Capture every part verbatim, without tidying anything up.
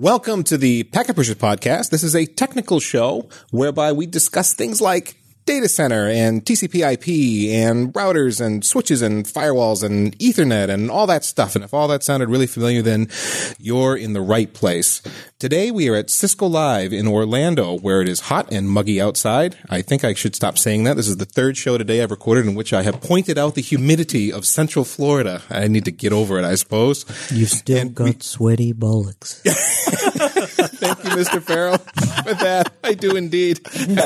Welcome to the Packet Pushers Podcast. This is a technical show whereby we discuss things like data center and T C P I P and routers and switches and firewalls and Ethernet and all that stuff. And if all that sounded really familiar, then you're in the right place. Today we are at Cisco Live in Orlando, where it is hot and muggy outside. I think I should stop saying that. This is the third show today I've recorded in which I have pointed out the humidity of Central Florida. I need to get over it, I suppose. You've still and got we- sweaty bollocks. Thank you, Mister Farrell, for that. I do indeed.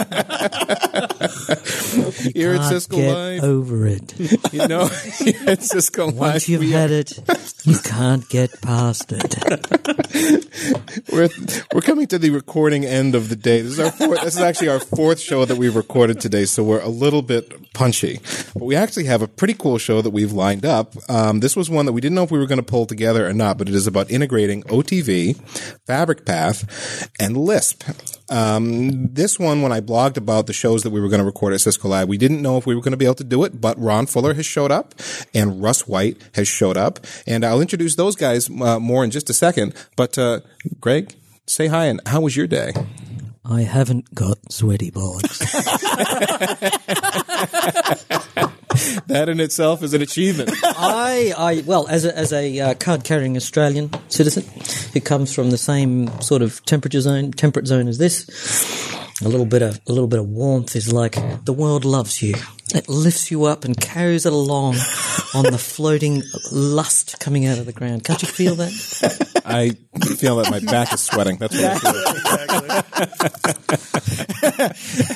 You Here can't at Cisco get Live. over it. You know, here at Cisco Live. Once you've had it, you can't get past it. We're we're coming to the recording end of the day. This is our fourth, this is actually our fourth show that we've recorded today, so we're a little bit punchy. But we actually have a pretty cool show that we've lined up. Um, this was one that we didn't know if we were going to pull together or not, but it is about integrating O T V, Fabric Path, and Lisp. Um, this one, when I blogged about the shows that we were going to record at Cisco Live, we didn't know if we were going to be able to do it, but Ron Fuller has showed up and Russ White has showed up, and I'll introduce those guys uh, more in just a second. But uh, Greg, say hi, and how was your day? I haven't got sweaty bollocks. That in itself is an achievement. I, I, well, as a, as a uh, card-carrying Australian citizen who comes from the same sort of temperature zone, temperate zone as this, a little bit of a little bit of warmth is like the world loves you. It lifts you up and carries it along on the floating lust coming out of the ground. Can't you feel that? I feel that my back is sweating. That's what I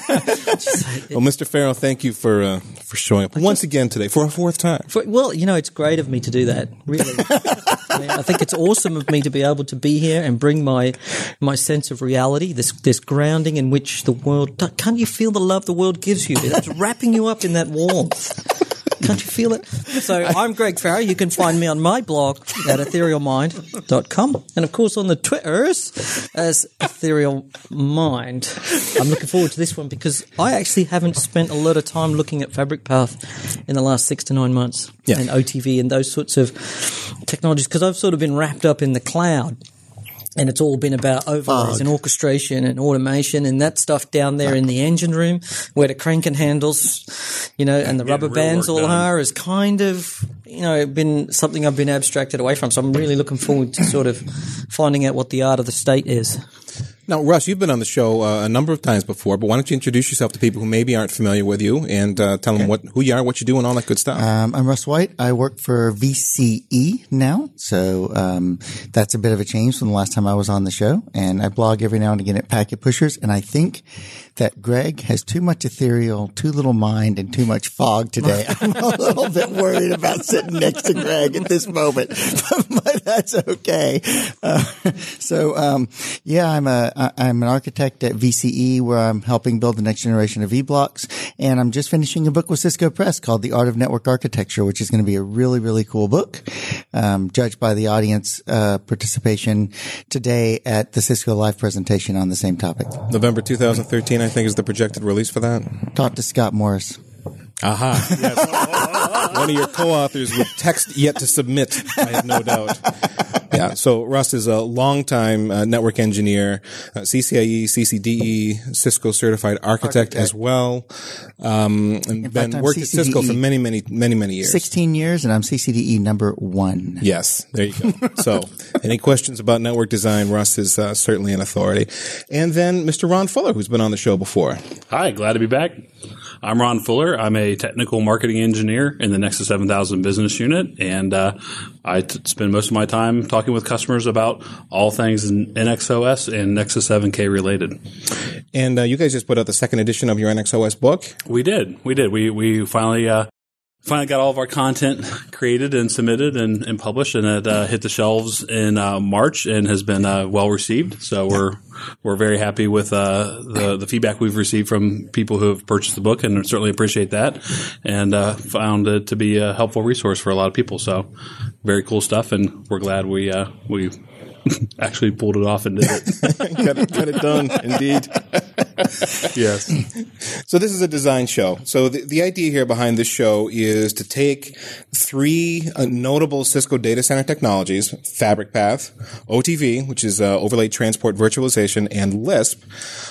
feel. Well, Mister Farrell, thank you for uh, for showing up once again today for a fourth time. For, well, you know, it's great of me to do that. Really, I, mean, I think it's awesome of me to be able to be here and bring my my sense of reality, this this grounding in which the world. Can't you feel the love the world gives you? It's wrapping you up in that warmth. Can't you feel it? So I'm Greg Farrell. You can find me on my blog at ethereal mind dot com. And, of course, on the Twitters as Ethereal Mind. I'm looking forward to this one because I actually haven't spent a lot of time looking at Fabric Path in the last six to nine months yeah. and O T V and those sorts of technologies because I've sort of been wrapped up in the cloud. And it's all been about overlays and orchestration and automation and that stuff down there in the engine room where the cranking handles, you know, and the rubber bands all are is kind of, you know, been something I've been abstracted away from. So I'm really looking forward to sort of finding out what the art of the state is. Now, Russ, you've been on the show uh, a number of times before, but why don't you introduce yourself to people who maybe aren't familiar with you and uh, tell them what who you are, what you do, and all that good stuff. Um, I'm Russ White. I work for V C E now, so um, that's a bit of a change from the last time I was on the show. And I blog every now and again at Packet Pushers, and I think that Greg has too much ethereal, too little mind, and too much fog today. I'm a little bit worried about sitting next to Greg at this moment, but that's okay. Uh, so, um, yeah, I'm a I'm an architect at V C E where I'm helping build the next generation of vBlocks, and I'm just finishing a book with Cisco Press called The Art of Network Architecture, which is going to be a really, really cool book, um, judged by the audience uh, participation today at the Cisco Live presentation on the same topic. November two thousand thirteen, I think, is the projected release for that. Talk to Scott Morris. Aha. Yes. One of your co-authors with text yet to submit, I have no doubt. Yeah, so Russ is a longtime uh, network engineer, uh, C C I E, C C D E, Cisco certified architect, architect. as well, um, and In been fact, worked C at C D E Cisco for many, many, many, many years. sixteen years, and I'm C C D E number one. Yes, there you go. So, any questions about network design, Russ is uh, certainly an authority. And then Mister Ron Fuller, who's been on the show before. Hi, glad to be back. I'm Ron Fuller. I'm a technical marketing engineer in the Nexus seven thousand business unit, and uh, I t- spend most of my time talking with customers about all things in N X O S and Nexus seven K related. And uh, you guys just put out the second edition of your N X O S book? We did. We did. We we finally uh, finally got all of our content created and submitted and, and published, and it uh, hit the shelves in uh, March and has been uh, well received. So we're we're very happy with uh, the the feedback we've received from people who have purchased the book, and certainly appreciate that. And uh, found it to be a helpful resource for a lot of people. So very cool stuff, and we're glad we uh, we actually pulled it off and did it. got, it got it done, indeed. Yes. So this is a design show. So the, the idea here behind this show is to take three uh, notable Cisco data center technologies, Fabric Path, O T V, which is uh, Overlay Transport Virtualization, and Lisp,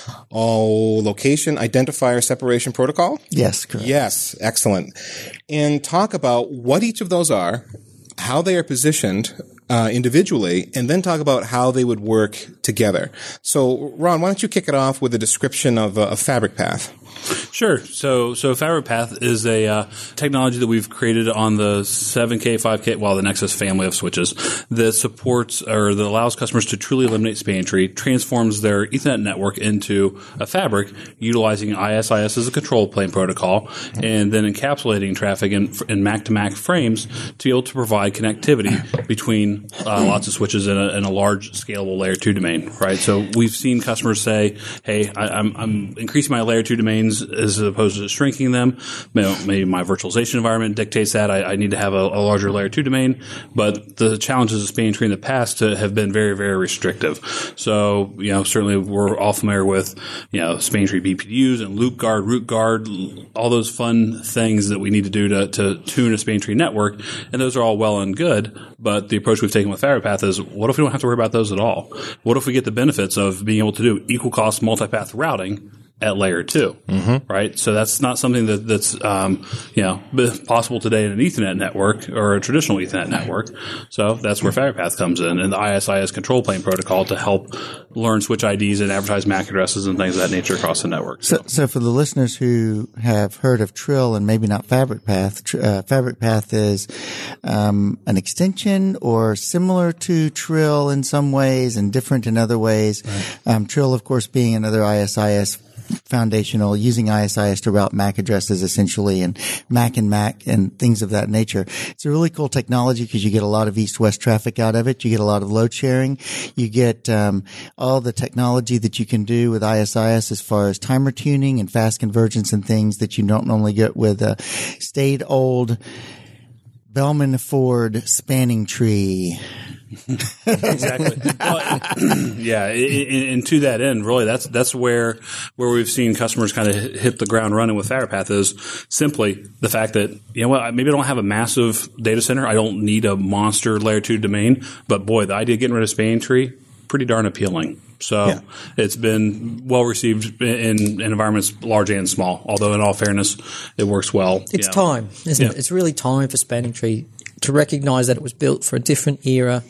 all location identifier separation protocol. Yes, correct. Yes, excellent. And talk about what each of those are, how they are positioned uh, individually, and then talk about how they would work together. So, Ron, why don't you kick it off with a description of uh, a Fabric Path? Sure. So, so Fabric Path is a uh, technology that we've created on the seven K, five K, well, the Nexus family of switches that supports or that allows customers to truly eliminate spanning tree, transforms their Ethernet network into a fabric utilizing I S I S as a control plane protocol, and then encapsulating traffic in, in Mac-to-Mac frames to be able to provide connectivity between uh, lots of switches in a, in a large scalable layer two domain, right? So we've seen customers say, hey, I, I'm, I'm increasing my layer two domains as opposed to shrinking them. Maybe my virtualization environment dictates that. I, I need to have a, a larger layer two domain, but the challenges of spanning tree in the past have been very, very restrictive. So, you know, certainly we're all familiar with, you know, spanning tree B P D Us and loop guard, root guard, all those fun things that we need to do to, to tune a spanning tree network. And those are all well and good. But the approach we've taken with Fabric Path is, what if we don't have to worry about those at all? What if we get the benefits of being able to do equal cost multipath routing at layer two, mm-hmm. right? So that's not something that, that's, um, you know, possible today in an Ethernet network or a traditional Ethernet network. So that's where Fabric Path comes in, and the I S I S control plane protocol to help learn switch I Ds and advertise M A C addresses and things of that nature across the network. So, so, so for the listeners who have heard of Trill and maybe not Fabric Path, uh, Fabric Path is um, an extension or similar to Trill in some ways and different in other ways. Right. Um, Trill, of course, being another I S I S foundational, using I S I S to route M A C addresses essentially, and Mac and Mac and things of that nature. It's a really cool technology because you get a lot of east-west traffic out of it. You get a lot of load sharing. You get um, all the technology that you can do with I S I S as far as timer tuning and fast convergence and things that you don't normally get with a staid old Bellman Ford spanning tree. Exactly. Well, yeah, and, and to that end, really, that's that's where where we've seen customers kind of hit the ground running with Fabric Path is simply the fact that, you know what, maybe I don't have a massive data center, I don't need a monster layer two domain, but boy, the idea of getting rid of spanning tree, pretty darn appealing. So yeah. It's been well received in, in environments large and small. Although, in all fairness, it works well. It's you know. time, isn't yeah. it? It's really time for spanning tree to recognize that it was built for a different era.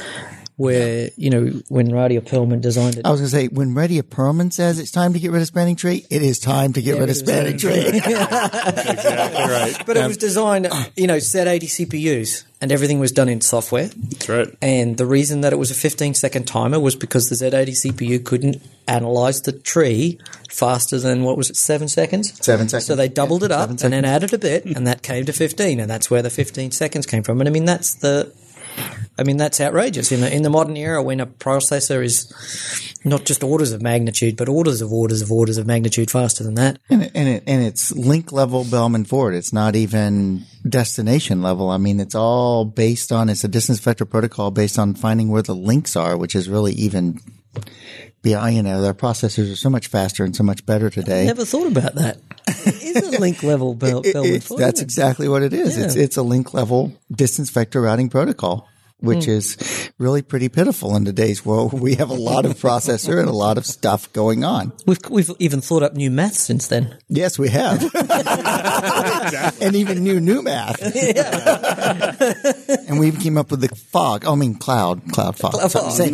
Where, you know, when Radia Perlman designed it. I was going to say, when Radia Perlman says it's time to get rid of spanning tree, it is time to get yeah, rid of spanning tree. Exactly right. But um, it was designed, you know, Z eighty C P Us, and everything was done in software. That's right. And the reason that it was a fifteen second timer was because the Z eighty C P U couldn't analyze the tree faster than, what was it, seven seconds? Seven seconds. So they doubled yeah, it up and seconds. Then added a bit, and that came to fifteen, and that's where the fifteen seconds came from. And I mean, that's the... I mean, that's outrageous in the, in the modern era when a processor is not just orders of magnitude, but orders of orders of orders of magnitude faster than that. And it, and, it, and it's link level Bellman Ford. It's not even destination level. I mean, it's all based on, it's a distance vector protocol based on finding where the links are, which is really even beyond, you know, their processors are so much faster and so much better today. I never thought about that. It is a link level Bell, it, Bellman Ford. That's exactly what it is. Yeah. It's, it's a link level distance vector routing protocol, which mm. is really pretty pitiful in today's world. We have a lot of processor and a lot of stuff going on. We've we've even thought up new math since then. Yes, we have. And even new new math. Yeah. And we even came up with the fog. Oh, I mean cloud, cloud fog. Cloud fog. Same.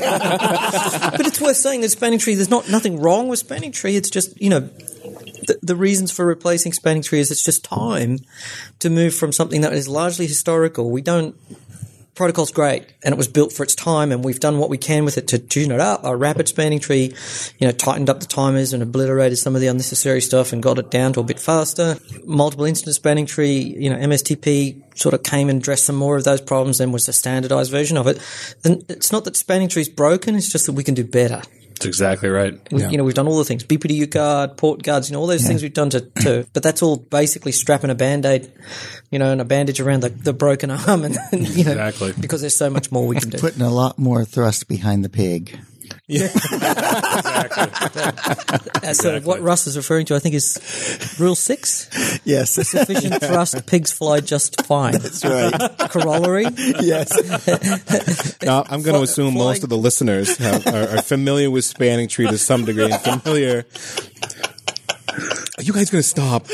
But it's worth saying that spanning tree, there's not nothing wrong with spanning tree. It's just, you know, The, the reasons for replacing spanning tree is it's just time to move from something that is largely historical. We don't – protocol's great, and it was built for its time, and we've done what we can with it to tune it up. Our rapid spanning tree, you know, tightened up the timers and obliterated some of the unnecessary stuff and got it down to a bit faster. Multiple instance spanning tree, you know, M S T P sort of came and addressed some more of those problems and was a standardized version of it. And it's not that spanning tree's broken, it's just that we can do better. That's exactly right. We, yeah. You know, we've done all the things, B P D U guard, port guards, you know, all those yeah. things we've done to, to, but that's all basically strapping a Band-Aid, you know, and a bandage around the, the broken arm and, and you know, exactly. because there's so much more we can do. Putting a lot more thrust behind the pig. Uh, so what Russ is referring to, I think, is rule six. Yes. Sufficient thrust, pigs fly just fine. That's right. Corollary. Yes. Now, I'm going to assume flying- most of the listeners have, are, are familiar with spanning tree to some degree and familiar. Are you guys going to stop?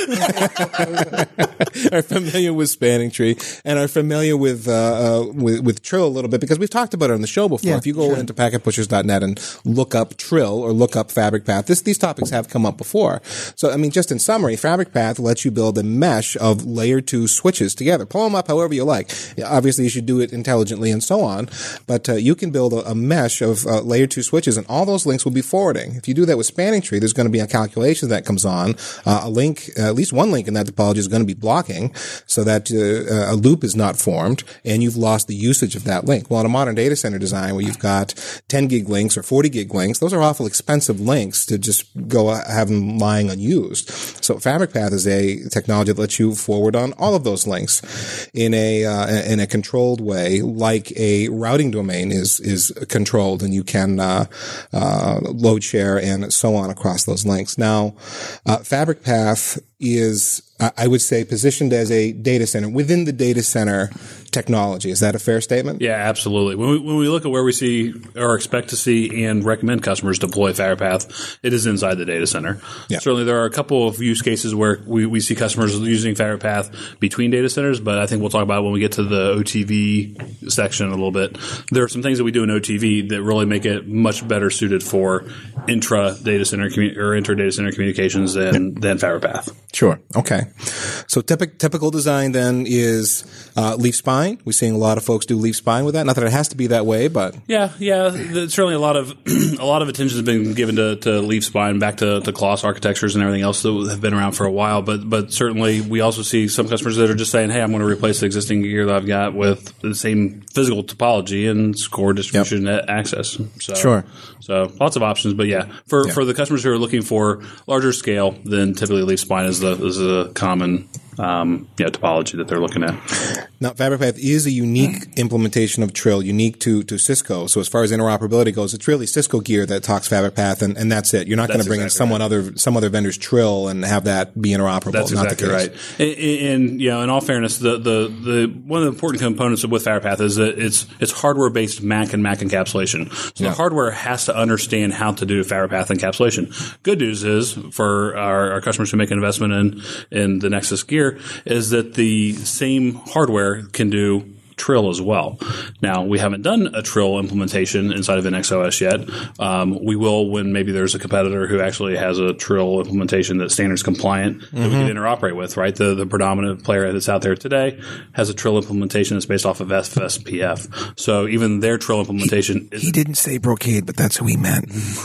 Are familiar with spanning tree and are familiar with, uh, uh, with with Trill a little bit because we've talked about it on the show before. Yeah, if you go sure. into packet pushers dot net and look up Trill or look up Fabric Path, this, these topics have come up before. So, I mean, just in summary, Fabric Path lets you build a mesh of layer two switches together. Pull them up however you like. Obviously, you should do it intelligently and so on, but uh, you can build a, a mesh of uh, layer two switches, and all those links will be forwarding. If you do that with spanning tree, there's going to be a calculation that comes on. Uh, a link, uh, at least one link in that topology is going to be blocking so that uh, a loop is not formed and you've lost the usage of that link. Well, in a modern data center design where you've got ten gig links or forty gig links, those are awful expensive links to just go have them lying unused. So Fabric Path is a technology that lets you forward on all of those links in a, uh, in a controlled way, like a routing domain is, is controlled, and you can, uh, uh, load share and so on across those links. Now, uh, Fabric Path is, I would say, positioned as a data center within the data center technology. Is that a fair statement? Yeah, absolutely. When we, when we look at where we see or expect to see and recommend customers deploy Fabric Path, it is inside the data center. Yeah. Certainly, there are a couple of use cases where we, we see customers using Fabric Path between data centers, but I think we'll talk about it when we get to the O T V section a little bit. There are some things that we do in O T V that really make it much better suited for intra data center commu- or inter data center communications than than Fabric Path. Sure. Okay. So typical typical design then is uh, leaf spine. We're seeing a lot of folks do leaf spine with that. Not that it has to be that way, but Yeah, yeah. There's certainly a lot of a lot of attention has been given to, to leaf spine, back to, to Clos architectures and everything else that have been around for a while. But but certainly we also see some customers that are just saying, "Hey, I'm going to replace the existing gear that I've got with the same physical topology and core distribution yep. access." So, sure. So lots of options, but yeah, for yeah. for the customers who are looking for larger scale, then typically leaf spine is the is a common um, yeah, topology that they're looking at. Now, Fabric Path is a unique implementation of Trill, unique to, to Cisco. So as far as interoperability goes, it's really Cisco gear that talks Fabric Path, and, and that's it. You're not going to bring exactly in someone right. other some other vendor's Trill and have that be interoperable. That's not exactly the case. right. And, and you know, in all fairness, the, the the one of the important components with Fabric Path is that it's it's hardware based M A C and M A C encapsulation. So Yeah. the hardware has to understand how to do Fabric Path encapsulation. Good news is for our, our customers who make an investment in in the Nexus gear is that the same hardware can do Trill as well. Now, we haven't done a Trill implementation inside of N X O S yet. Um, we will when maybe there's a competitor who actually has a Trill implementation that's standards compliant that mm-hmm. we can interoperate with, right? The the predominant player that's out there today has a Trill implementation that's based off of F S P F. So even their Trill implementation is... He didn't say Brocade, but that's who he meant.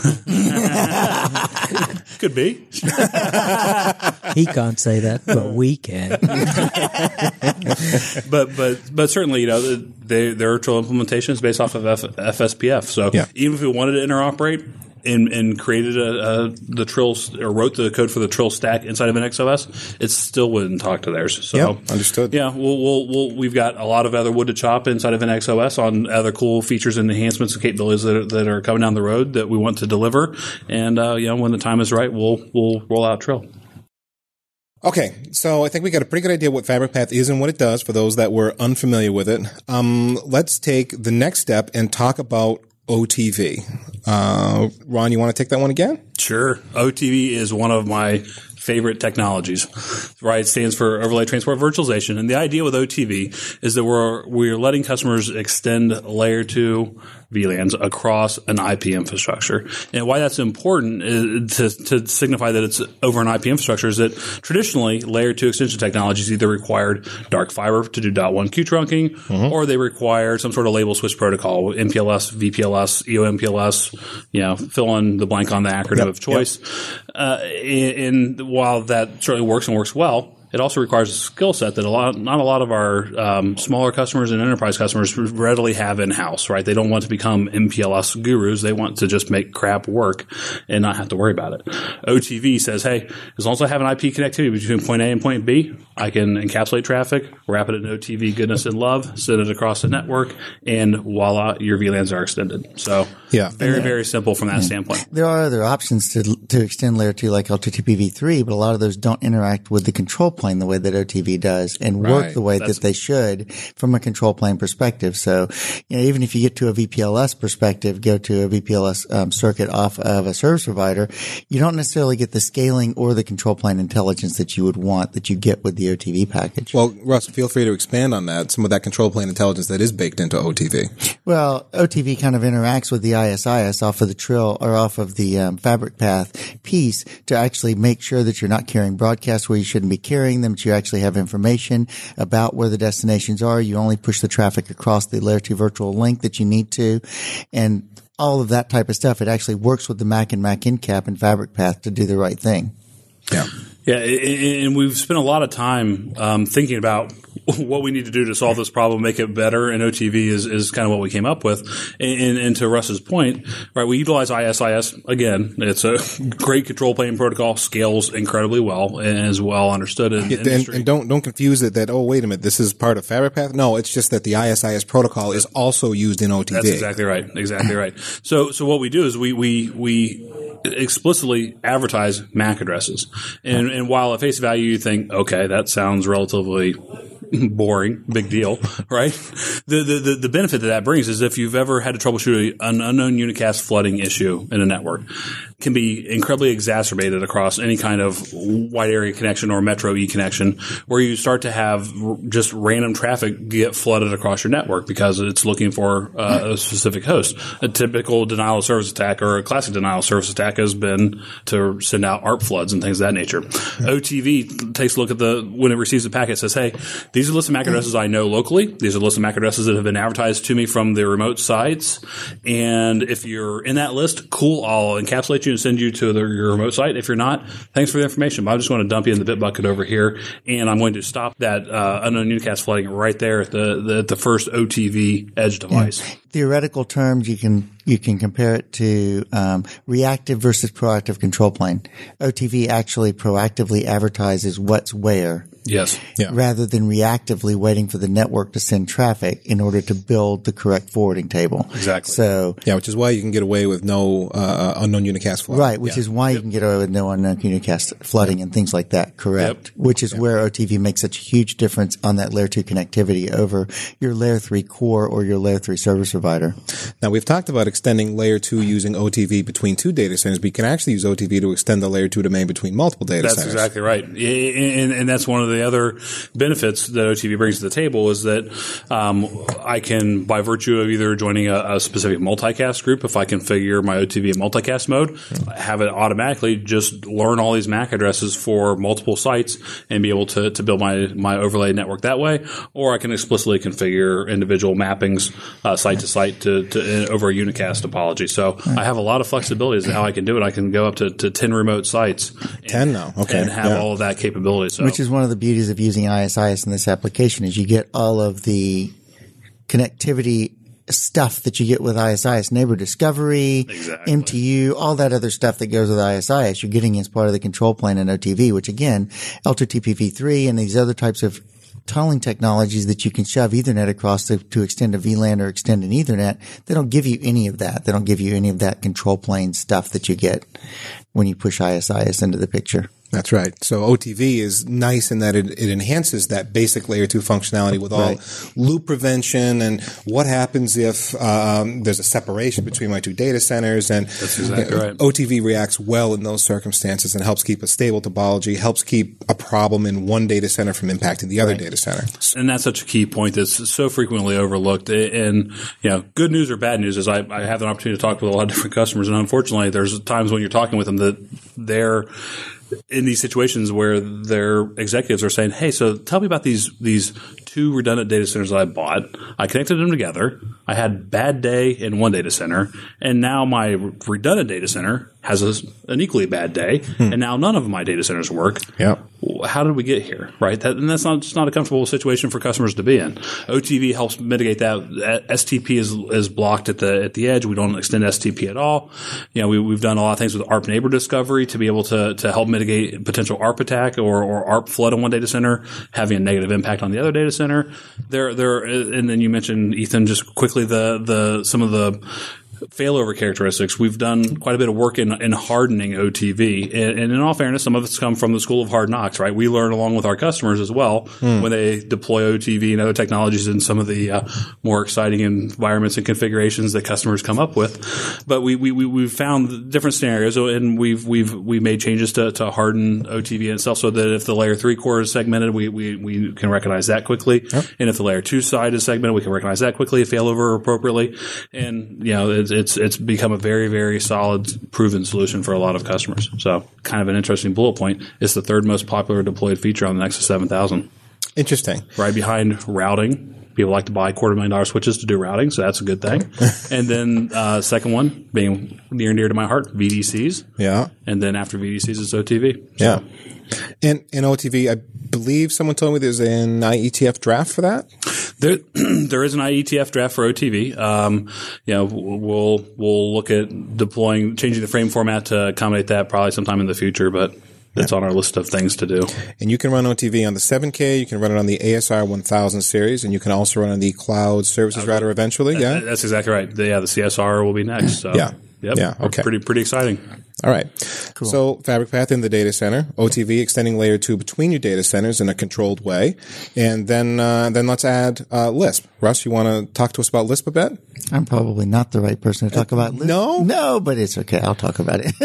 Could be. He can't say that, but we can. but but but certainly, you know, they, their Trill implementation is based off of F, F S P F. So yeah. even if we wanted to interoperate and, and created a, a, the Trill or wrote the code for the Trill stack inside of an N X O S, it still wouldn't talk to theirs. So yeah, understood. Yeah, we'll, we'll, we'll, we've got a lot of other wood to chop inside of an N X O S on other cool features and enhancements and capabilities that are, that are coming down the road that we want to deliver. And uh, you know, when the time is right, we'll we'll roll out Trill. Okay, so I think we got a pretty good idea what Fabric Path is and what it does for those that were unfamiliar with it. Um, let's take the next step and talk about O T V. Uh, Ron, you want to take that one again? Sure. O T V is one of my favorite technologies, right? It stands for Overlay Transport Virtualization. And the idea with O T V is that we're, we're letting customers extend layer two V LANs across an I P infrastructure. And why that's important is to, to signify that it's over an I P infrastructure is that traditionally layer two extension technologies either required dark fiber to do dot one Q trunking, mm-hmm. or they required some sort of label switch protocol, M P L S, V P L S, E O M P L S, you know, fill in the blank on the acronym yep, of choice. Yep. Uh, and while that certainly works and works well, it also requires a skill set that a lot, not a lot of our um, smaller customers and enterprise customers readily have in-house, right? They don't want to become M P L S gurus. They want to just make crap work and not have to worry about it. O T V says, hey, as long as I have an I P connectivity between point A and point B, I can encapsulate traffic, wrap it in O T V goodness and love, send it across the network, and voila, your V LANs are extended. So yeah. very, very simple from that yeah. standpoint. There are other options to to extend layer two like L two T P v three, but a lot of those don't interact with the control plane the way that O T V does and right. work the way That's, that they should from a control plane perspective. So, you know, even if you get to a V P L S perspective, go to a V P L S um, circuit off of a service provider, you don't necessarily get the scaling or the control plane intelligence that you would want that you get with the O T V package. Well, Russ, feel free to expand on that, some of that control plane intelligence that is baked into O T V. Well, O T V kind of interacts with the I S I S off of the Trill or off of the um, fabric path piece to actually make sure that you're not carrying broadcasts where you shouldn't be carrying them, that you actually have information about where the destinations are. You only push the traffic across the layer two virtual link that you need to. And all of that type of stuff, it actually works with the Mac and Mac Incap and fabric path to do the right thing. Yeah. Yeah, and we've spent a lot of time um, thinking about what we need to do to solve this problem, make it better, and O T V is, is kind of what we came up with. And, and to Russ's point, right, we utilize I S I S. Again, it's a great control plane protocol, scales incredibly well, and is well understood in yeah, the industry. And, and don't don't confuse it that, oh, wait a minute, this is part of Fabric Path. No, it's just that the I S I S protocol is also used in O T V. That's exactly right. Exactly right. So so what we do is we we we explicitly advertise M A C addresses. And, and while at face value you think, okay, that sounds relatively boring, big deal, right? The, the the benefit that that brings is if you've ever had to troubleshoot an unknown unicast flooding issue in a network, it can be incredibly exacerbated across any kind of wide area connection or Metro E connection, where you start to have just random traffic get flooded across your network because it's looking for uh, a specific host. A typical denial of service attack or a classic denial of service attack has been to send out A R P floods and things of that nature. O T V takes a look at the when it receives the packet, says, hey, these are the list of M A C addresses I know locally. These are the list of M A C addresses that have been advertised to me from the remote sites. And if you're in that list, cool, I'll encapsulate you and send you to the, your remote site. If you're not, thanks for the information, but I just want to dump you in the Bitbucket over here, and I'm going to stop that uh, unknown unicast flooding right there at the, the, at the first O T V edge device. Yeah. Theoretical terms, you can you can compare it to um, reactive versus proactive control plane. O T V actually proactively advertises what's where. Yes. Yeah. Rather than reactively waiting for the network to send traffic in order to build the correct forwarding table. Exactly. So yeah, which is why you can get away with no uh, unknown unicast flooding. Right, which yeah. is why yep. you can get away with no unknown unicast flooding and things like that. Correct. Yep. Which is yep. where O T V makes such a huge difference on that layer two connectivity over your layer three core or your layer three service provider. Now we've talked about extending layer two using O T V between two data centers, but you can actually use O T V to extend the layer two domain between multiple data that's centers. That's exactly right. And, and that's one of the other benefits that O T V brings to the table is that um, I can, by virtue of either joining a, a specific multicast group, if I configure my O T V in multicast mode, mm-hmm. have it automatically just learn all these M A C addresses for multiple sites and be able to, to build my, my overlay network that way. Or I can explicitly configure individual mappings uh, site to site to, to uh, over a unicast topology. So mm-hmm. I have a lot of flexibility as to how I can do it. I can go up to, to ten remote sites. And, ten now, okay, and have yeah. all of that capability. So. Which is one of the beauties of using I S I S in this application is you get all of the connectivity stuff that you get with I S I S, neighbor discovery, exactly. M T U, all that other stuff that goes with I S I S. You're getting as part of the control plane in O T V, which again, L two T P v three and these other types of tunneling technologies that you can shove Ethernet across to, to extend a V LAN or extend an Ethernet, they don't give you any of that. They don't give you any of that control plane stuff that you get when you push I S I S into the picture. That's right. So O T V is nice in that it, it enhances that basic layer two functionality with all right. loop prevention and what happens if um, there's a separation between my two data centers. And that's exactly right. O T V reacts well in those circumstances and helps keep a stable topology, helps keep a problem in one data center from impacting the other right. data center. And that's such a key point that's so frequently overlooked. And, you know, good news or bad news is I, I have an opportunity to talk with a lot of different customers. And unfortunately, there's times when you're talking with them that they're in these situations where their executives are saying, hey, so tell me about these these two redundant data centers that I bought. I connected them together. I had bad day in one data center, and now my redundant data center has a, an equally bad day, hmm. and now none of my data centers work. Yeah. How did we get here, right? That, and that's not just not a comfortable situation for customers to be in. O T V helps mitigate that. S T P is is blocked at the at the edge. We don't extend S T P at all. You know, we, we've done a lot of things with A R P neighbor discovery to be able to to help mitigate potential A R P attack or, or A R P flood on one data center, having a negative impact on the other data center. There, there, and then you mentioned, Ethan, just quickly the the some of the failover characteristics. We've done quite a bit of work in, in hardening O T V. And, and in all fairness, some of it's come from the school of hard knocks, right? We learn along with our customers as well hmm. when they deploy O T V and other technologies in some of the uh, more exciting environments and configurations that customers come up with. But we, we, we, we've found different scenarios, and we've, we've, we made changes to, to harden O T V itself so that if the layer three core is segmented, we, we, we can recognize that quickly. Yep. And if the layer two side is segmented, we can recognize that quickly, failover appropriately. And, you know, it's, it's, it's become a very, very solid, proven solution for a lot of customers. So kind of an interesting bullet point. It's the third most popular deployed feature on the Nexus seven thousand. Interesting. Right behind routing. People like to buy quarter million dollar switches to do routing, so that's a good thing. And then uh, second one, being near and dear to my heart, V D Cs. Yeah. And then after V D Cs, it's O T V. So. Yeah. And in O T V, I believe someone told me there's an I E T F draft for that. There, there is an I E T F draft for O T V. Um, you know, we'll we'll look at deploying, changing the frame format to accommodate that probably sometime in the future, but it's on our list of things to do. And you can run O T V on the seven K. You can run it on the A S R one thousand series, and you can also run on the Cloud Services okay. Router eventually. Yeah, that's exactly right. The, yeah, the C S R will be next. So. Yeah. Yep. Yeah. Okay. Pretty pretty exciting. All right. Cool. So Fabric Path in the data center, O T V extending layer two between your data centers in a controlled way, and then uh, then let's add uh, Lisp. Russ, you want to talk to us about Lisp a bit? I'm probably not the right person to talk about Lisp. No, no, but it's okay. I'll talk about it.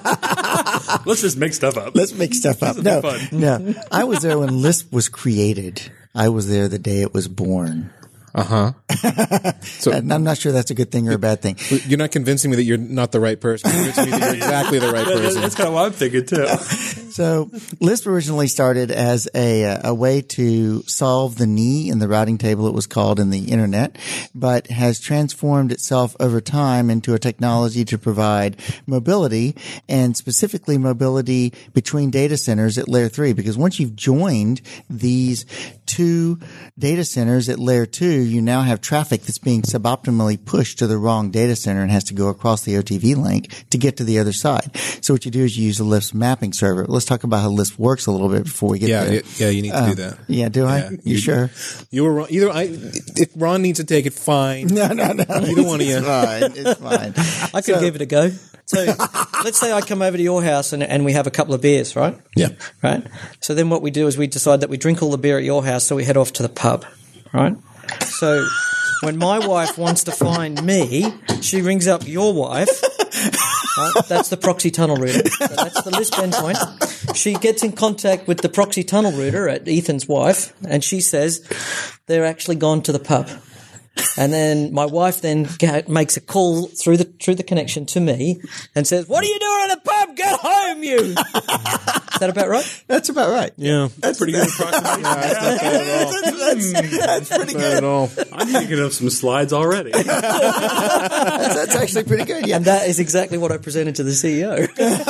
Let's just make stuff up. Let's make stuff up. No, fun. no. I was there when Lisp was created. I was there the day it was born. Uh huh. So and I'm not sure that's a good thing or a bad thing. You're not convincing me that you're not the right person. You're convincing me that you're exactly the right person. That's kind of what I'm thinking too. So Lisp originally started as a a way to solve the knee in the routing table, it was called in the internet, but has transformed itself over time into a technology to provide mobility, and specifically mobility between data centers at layer three. Because once you've joined these two data centers at layer two, you now have traffic that's being suboptimally pushed to the wrong data center and has to go across the O T V link to get to the other side. So what you do is you use a Lisp mapping server. Let's talk about how Lisp works a little bit before we get yeah, there. Yeah, yeah, you need to uh, do that. Yeah, do I? Yeah, you, you sure? You were wrong. Either I, if Ron needs to take it, fine. No, no, no. Either one of you. It's fine. It's fine. I could so, give it a go. So let's say I come over to your house and, and we have a couple of beers, right? Yeah. Right? So then what we do is we decide that we drink all the beer at your house, so we head off to the pub, right? So when my wife wants to find me, she rings up your wife. Right? That's the proxy tunnel router. So that's the Lisp endpoint. She gets in contact with the proxy tunnel router at Ethan's wife, and she says they're actually gone to the pub. And then my wife then makes a call through the through the connection to me and says, "What are you doing in the pub? Get home, you!" Is that about right? That's about right. Yeah, that's pretty good approximation. Yeah, that's not bad at all. That's, that's, that's pretty not good. At all. I'm thinking of some slides already. that's, that's actually pretty good. Yeah, and that is exactly what I presented to the C E O.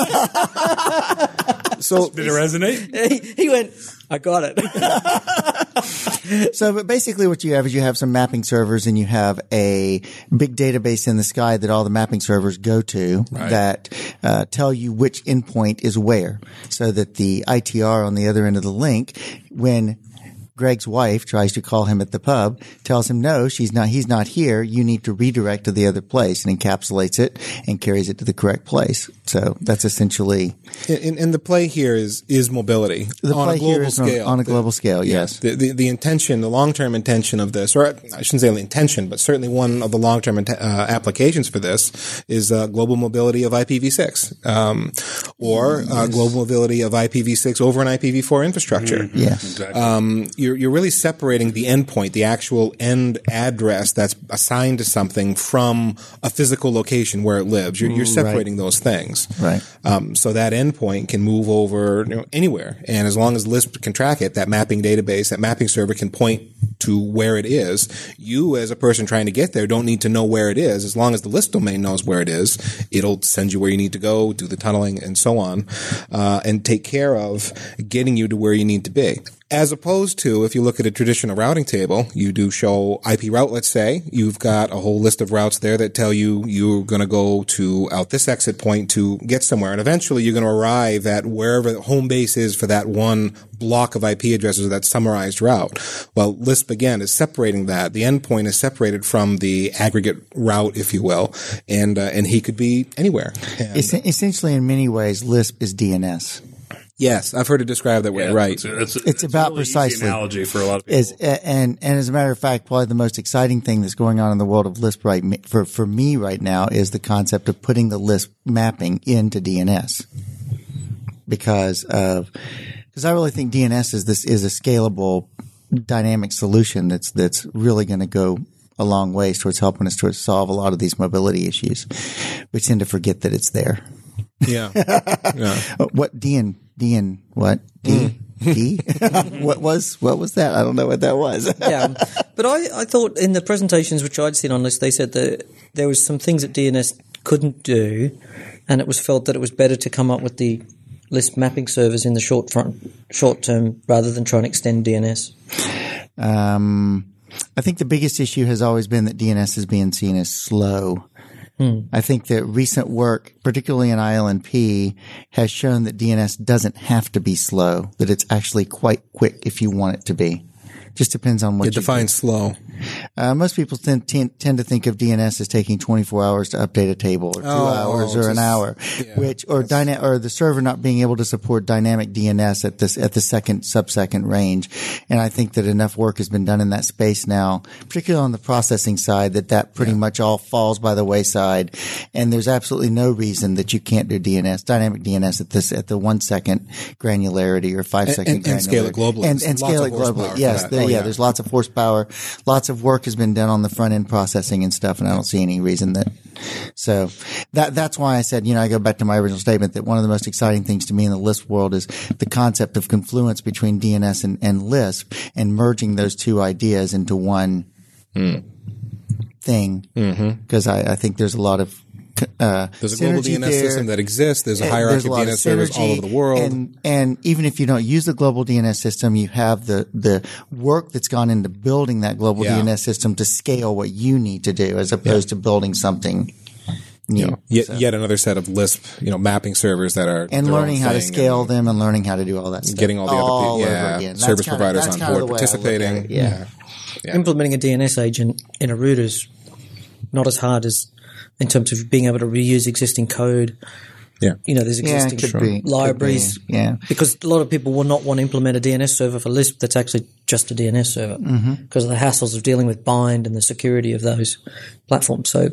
So did it resonate? He, he went, "I got it." So, but basically what you have is you have some mapping servers and you have a big database in the sky that all the mapping servers go to right. that uh, tell you which endpoint is where, so that the I T R on the other end of the link, when Greg's wife tries to call him at the pub, tells him, no, she's not, he's not here. You need to redirect to the other place, and encapsulates it and carries it to the correct place. So that's essentially. And, and the play here is, is mobility the on play a global here is scale. On, on a global the, scale, yes. The, the, the intention, the long-term intention of this, or I shouldn't say the intention, but certainly one of the long-term uh, applications for this is uh, global mobility of I P v six. Um, or uh, global mobility of I P v six over an I P v four infrastructure. Mm-hmm. Yes. Exactly. Um, you're, you're really separating the endpoint, the actual end address that's assigned to something from a physical location where it lives. You're, you're separating Right. those things. Right. Um, so that endpoint can move over you know, anywhere. And as long as Lisp can track it, that mapping database, that mapping server can point to where it is. You, as a person trying to get there, don't need to know where it is. As long as the Lisp domain knows where it is, it'll send you where you need to go, do the tunneling, and so on, uh, and take care of getting you to where you need to be. As opposed to, if you look at a traditional routing table, you do show I P route, let's say. You've got a whole list of routes there that tell you you're going to go to out this exit point to get somewhere. And eventually you're going to arrive at wherever the home base is for that one block of I P addresses or that summarized route. Well, Lisp, again, is separating that. The endpoint is separated from the aggregate route, if you will, and uh, and he could be anywhere. And Es- essentially, in many ways, Lisp is D N S. yes, I've heard it described that way, Yeah, right. It's, it's, It's about a really easy precisely. analogy for a lot of people. Is and and as a matter of fact, probably the most exciting thing that's going on in the world of Lisp right mi- for for me right now is the concept of putting the Lisp mapping into D N S, because of because I really think D N S is this is a scalable, dynamic solution that's that's really going to go a long ways towards helping us to solve a lot of these mobility issues. We tend to forget that it's there. Yeah. yeah. Uh, What D and D and what D D? What was what was that? I don't know what that was. Yeah, but I, I thought in the presentations which I'd seen on this, they said that there was some things that D N S couldn't do, and it was felt that it was better to come up with the Lisp mapping servers in the short front, short term rather than try and extend D N S. Um, I think the biggest issue has always been that D N S is being seen as slow. I think that recent work, particularly in I L N P, has shown that D N S doesn't have to be slow, that it's actually quite quick if you want it to be. Just depends on what It you defines slow. Uh, most people tend, tend, tend to think of D N S as taking twenty-four hours to update a table, or two Oh, hours, or an just- hour, yeah, which or dyna- or the server not being able to support dynamic D N S at this at the second sub-second range. And I think that enough work has been done in that space now, particularly on the processing side, that that pretty much all falls by the wayside. And there's absolutely no reason that you can't do D N S, dynamic D N S at this at the one second granularity or five second and- and scale it globally. and, There's and lots scale of it horsepower globally. for Yes, that. there, Oh, yeah, yeah. there's lots of horsepower. Lots of work has been done on the front end processing and stuff, and I don't see any reason that. So that that's why I said, you know, I go back to my original statement that one of the most exciting things to me in the Lisp world is the concept of confluence between D N S and, and Lisp, and merging those two ideas into one Mm. thing. Because I, I think there's a lot of uh, There's a global synergy D N S there. system that exists. There's a And hierarchy there's a of lot D N S servers all over the world. And, and even if you don't use the global D N S system, you have the, the work that's gone into building that global Yeah. D N S system to scale what you need to do, as opposed to building something new. You know, yet, yet another set of Lisp, you know, mapping servers that are And their own learning how to thing scale and them and learning how to do all that stuff. getting all the all other people, over yeah, again. That's service kinda- providers that's on kinda board the way I look at participating. it, Yeah. Yeah. Implementing a D N S agent in a root is not as hard as in terms of being able to reuse existing code. Yeah. You know, there's Yeah, existing it could be, could libraries. be, yeah. Because a lot of people will not want to implement a D N S server for Lisp that's actually just a D N S server Mm-hmm. because of the hassles of dealing with bind and the security of those platforms. So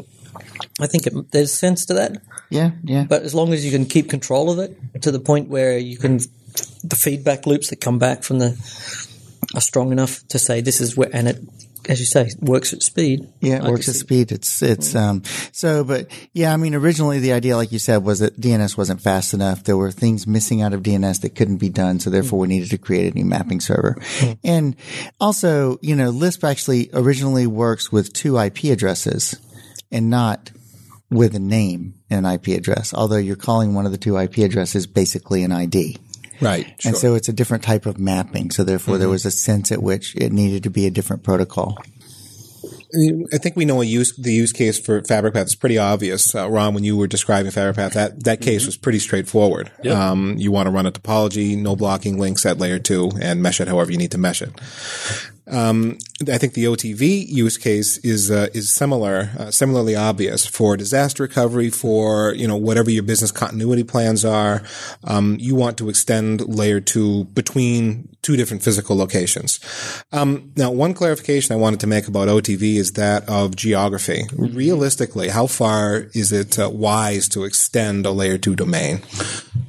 I think it, there's sense to that. Yeah, yeah. But as long as you can keep control of it to the point where you can, the feedback loops that come back from the are strong enough to say this is where, and it, as you say, works at speed. Yeah, it I works can at see- speed. It's, it's, um, so, but yeah, I mean, originally the idea, like you said, was that D N S wasn't fast enough. There were things missing out of D N S that couldn't be done. So therefore we needed to create a new mapping server. And also, you know, Lisp actually originally works with two I P addresses and not with a name and an I P address, although you're calling one of the two I P addresses basically an I D. Right. Sure. And so it's a different type of mapping. So therefore there was a sense at which it needed to be a different protocol. I think we know a use the use case for FabricPath is pretty obvious. Uh, Ron, when you were describing FabricPath, that, that case was pretty straightforward. Yep. Um, you want to run a topology, no blocking links at layer two, and mesh it however you need to mesh it. Um, I think the O T V use case is uh, is similar, uh, similarly obvious for disaster recovery, for you know whatever your business continuity plans are. Um, you want to extend layer two between two different physical locations. Um, now, one clarification I wanted to make about O T V is that of geography. Realistically, how far is it uh, wise to extend a layer two domain?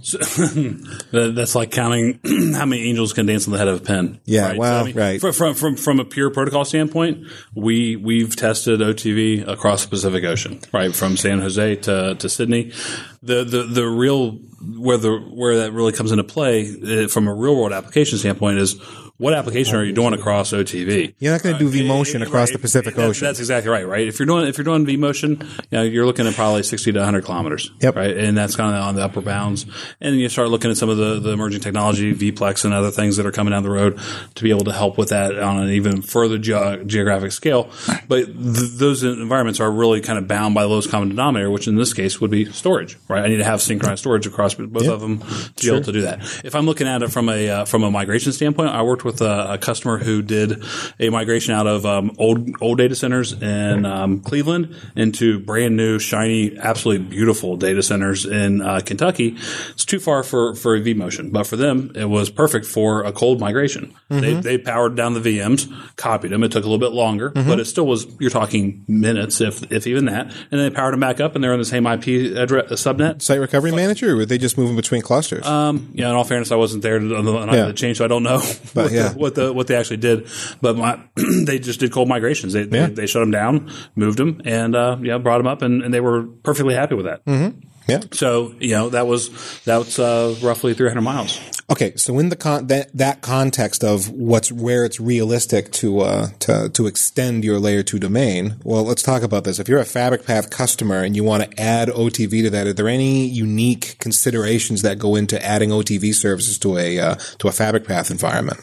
So, that's like counting how many angels can dance on the head of a pin. Yeah, right? well, so, I mean, right. From, from from from a pure protocol standpoint, we we've tested O T V across the Pacific Ocean, right, from San Jose to to Sydney. The the the real where the where that really comes into play uh, from a real world application standpoint is, what application are you doing across O T V? You're not going to do vMotion uh, across right. the Pacific that, Ocean. That's exactly right, right? If you're doing if you're doing vMotion, you know, you're looking at probably sixty to one hundred kilometers, yep. right? And that's kind of on the upper bounds. And you start looking at some of the, the emerging technology, vPlex and other things that are coming down the road to be able to help with that on an even further ge- geographic scale. But th- those environments are really kind of bound by the lowest common denominator, which in this case would be storage, right? I need to have synchronized storage across both yep. of them to sure. be able to do that. If I'm looking at it from a uh, from a migration standpoint, I worked with a, a customer who did a migration out of um, old old data centers in um, Cleveland into brand new, shiny, absolutely beautiful data centers in uh, Kentucky. It's too far for for vMotion, but for them, it was perfect for a cold migration. Mm-hmm. They they powered down the V Ms, copied them. It took a little bit longer, mm-hmm. but it still was. You're talking minutes, if if even that. And they powered them back up, and they're on the same I P address, subnet. Site recovery but, manager, or were they just moving between clusters? Um, yeah. In all fairness, I wasn't there to, on the, on yeah. the change, so I don't know but, what, yeah. the, what the what the actually did, but my, they just did cold migrations. They, yeah. they they shut them down, moved them, and uh, yeah, brought them up, and, and they were perfectly happy with that. Mm-hmm. Yeah. So you know that was that's uh, roughly three hundred miles. Okay, so in the con- that that context of what's where it's realistic to uh, to to extend your layer two domain, well, let's talk about this. If you're a Fabric Path customer and you want to add O T V to that, are there any unique considerations that go into adding O T V services to a uh, to a Fabric Path environment?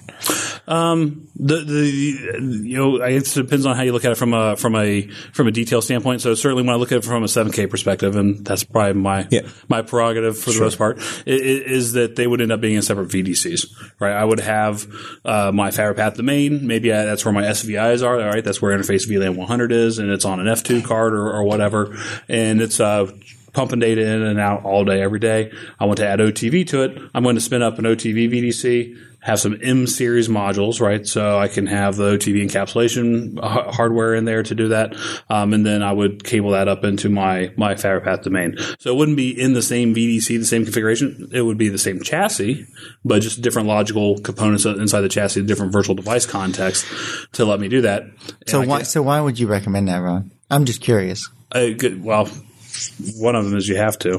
Um, the the you know, it depends on how you look at it from a from a from a detail standpoint. So certainly when I look at it from a seven K perspective, and that's probably my yeah. my prerogative for the sure. most part, is, is that they would end up being in separate V D Cs, right? I would have uh, my Fabric Path domain. Maybe I, that's where my S V Is are, right? That's where interface V LAN one hundred is, and it's on an F two card or, or whatever, and it's uh, pumping data in and out all day, every day. I want to add O T V to it. I'm going to spin up an O T V V D C, have some M series modules, right? So I can have the O T V encapsulation h- hardware in there to do that. Um, and then I would cable that up into my, my Fabric Path domain. So it wouldn't be in the same V D C, the same configuration. It would be the same chassis, but just different logical components inside the chassis, different virtual device context to let me do that. So and why, can, so why would you recommend that, Ron? I'm just curious. I, good, well, one of them is you have to.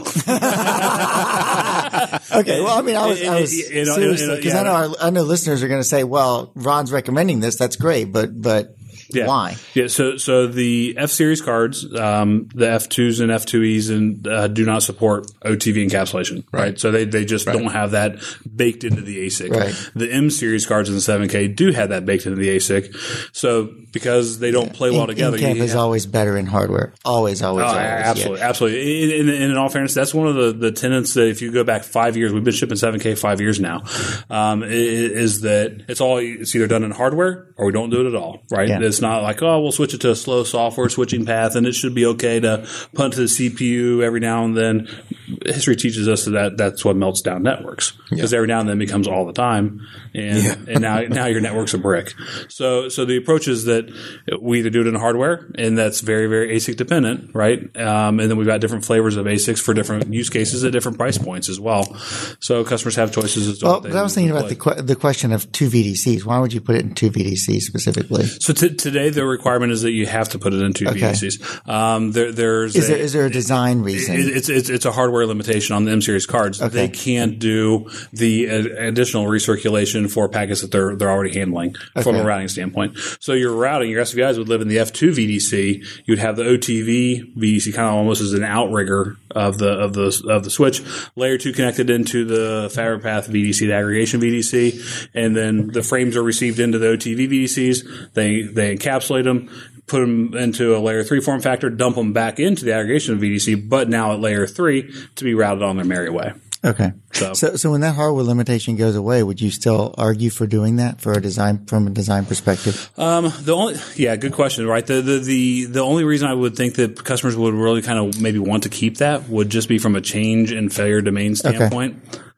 Okay, well, I mean, I was, I was you know, seriously, because yeah, I know our, I know listeners are going to say, "Well, Ron's recommending this. That's great," but but yeah. why? Yeah, so so the F series cards, um, the F twos and F two Es, and uh, do not support O T V encapsulation, right? right? So they they just right. don't have that baked into the A S I C. Right. The M series cards in the seven K do have that baked into the A S I C. So because they don't play well in, together, Encap is have, always better in hardware. Always, always, oh, always. absolutely, yeah. absolutely. In, in, in all fairness, that's one of the, the tenets that if you go back five years, we've been shipping seven K five years now, um, is that it's all it's either done in hardware or we don't do it at all, right? Yeah. It's not like, oh, we'll switch it to a slow software switching path, and it should be okay to punt to the C P U every now and then. History teaches us that that's what melts down networks, because yeah. every now and then becomes all the time, and yeah. and now now your network's a brick. So so the approach is that we either do it in hardware, and that's very very A S I C dependent, right? Um, and then we've got different flavors of A S I Cs for different use cases at different price points as well. So customers have choices as to well. what they But I was thinking play. about the que- the question of two V D Cs. Why would you put it in two V D Cs specifically? So t- today the requirement is that you have to put it in two okay. V D Cs. Um, there, there's is a, there is there a design reason? It, it's, it's it's a hardware limitation on the M series cards. Okay. They can't do the uh, additional recirculation for packets that they're they're already handling okay. from a routing standpoint. So your routing, your S V Is would live in the F two V D C. You'd have the O T V V D C kind of almost as an outrigger of the of the of the switch. Layer two connected into the Fabric Path V D C, the aggregation V D C, and then the frames are received into the O T V V D Cs. They they encapsulate them, put them into a layer three form factor, dump them back into the aggregation V D C, but now at layer three to be routed on their merry way. Okay. So, so, so when that hardware limitation goes away, would you still argue for doing that for a design, from a design perspective? Um, the only, yeah, good question, right? The, the, the, the only reason I would think that customers would really kind of maybe want to keep that would just be from a change and failure domain standpoint. Okay.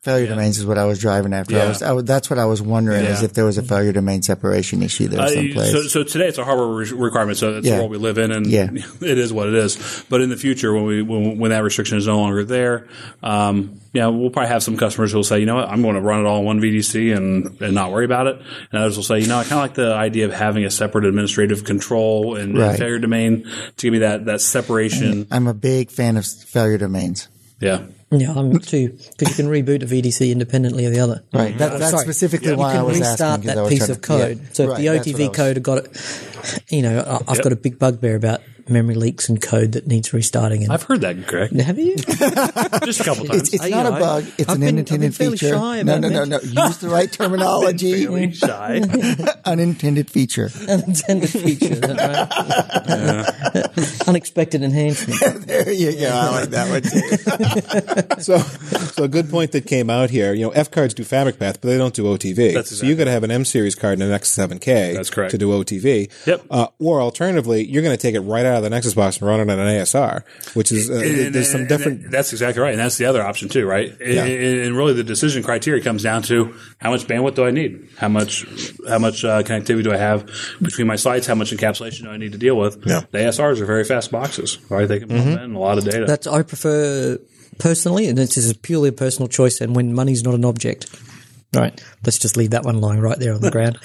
failure domains is what I was driving after. Yeah. I was, I was, that's what I was wondering Yeah. is if there was a failure domain separation issue there Uh, someplace. so, so today it's a hardware re- requirement, so that's Yeah. the world we live in, and Yeah. it is what it is. But in the future, when we when, when that restriction is no longer there, um, yeah, we'll probably have some customers who will say, you know what, I'm going to run it all in one V D C and, and not worry about it. And others will say, you know, I kind of like the idea of having a separate administrative control and, Right. and failure domain to give me that that separation. I'm a big fan of failure domains. Yeah. Yeah, I'm too, because you can reboot a V D C independently of the other. Right. That, that's Sorry. specifically You why I can was restart asking. 'cause I that was piece trying of to- code. yeah. So if Right, the that's what I O T V was- code had got it, you know, I- I've Yep. got a big bugbear about memory leaks and code that needs restarting. And I've heard that, Greg. have you? Just a couple times. It's, it's Are not you a know, bug. It's I've an been- I've unintended been fairly feature. shy No, about no, no, no. Use the right terminology. Really shy. Unintended feature. Unintended feature. Is that right? Unexpected enhancement. There you go. I like that one too. So, so a good point that came out here. You know, F cards do Fabric Path, but they don't do O T V. That's So you got to have an M series card and an X seven K. That's correct. To do O T V. Yep. Uh, or alternatively, you're going to take it right out of the Nexus box and run it on an A S R, which is uh, And- there's some and- different. and that's exactly right, and that's the other option too, right? And, and really, the decision criteria comes down to how much bandwidth do I need, how much how much uh, connectivity do I have between my sites, how much encapsulation do I need to deal with. Yeah. The A S Rs are very fast boxes, right? They can pump Mm-hmm. in a lot of data. That's I prefer personally, and this is purely a personal choice. And when money's not an object, right? Let's just leave that one lying right there on the ground.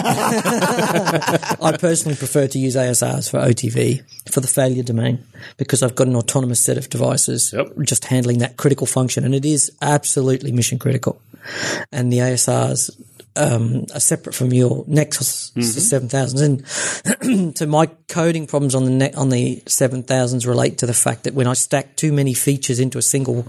I personally prefer to use A S Rs for O T V for the failure domain because I've got an autonomous set of devices Yep. just handling that critical function, and it is absolutely mission critical. And the A S Rs um, are separate from your Nexus seven thousands. And to my coding problems on the ne- on the seven thousands relate to the fact that when I stack too many features into a single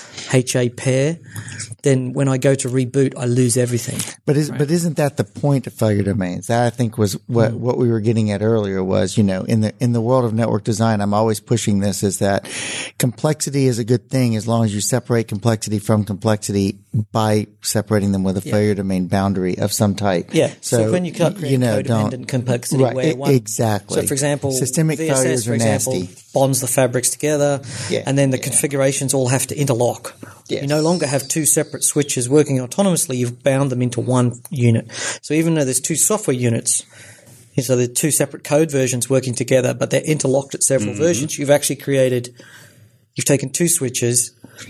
H A pair, then when I go to reboot, I lose everything. But is, but isn't that the point of failure domains? That I think was what, what we were getting at earlier was, you know, in the, in the world of network design, I'm always pushing this is that complexity is a good thing as long as you separate complexity from complexity by separating them with a failure domain boundary of some type. Yeah. So, when you cut create you know, codependent don't- complexity, Right, where e- one exactly. So, for example, Systemic V S S, failures for are example, nasty. bonds the fabrics together, Yeah, and then the yeah. configurations all have to interlock. Yes. You no longer have two separate switches working autonomously. You've bound them into one unit. So even though there's two software units, so there are two separate code versions working together, but they're interlocked at several Mm-hmm. versions, you've actually created, you've taken two switches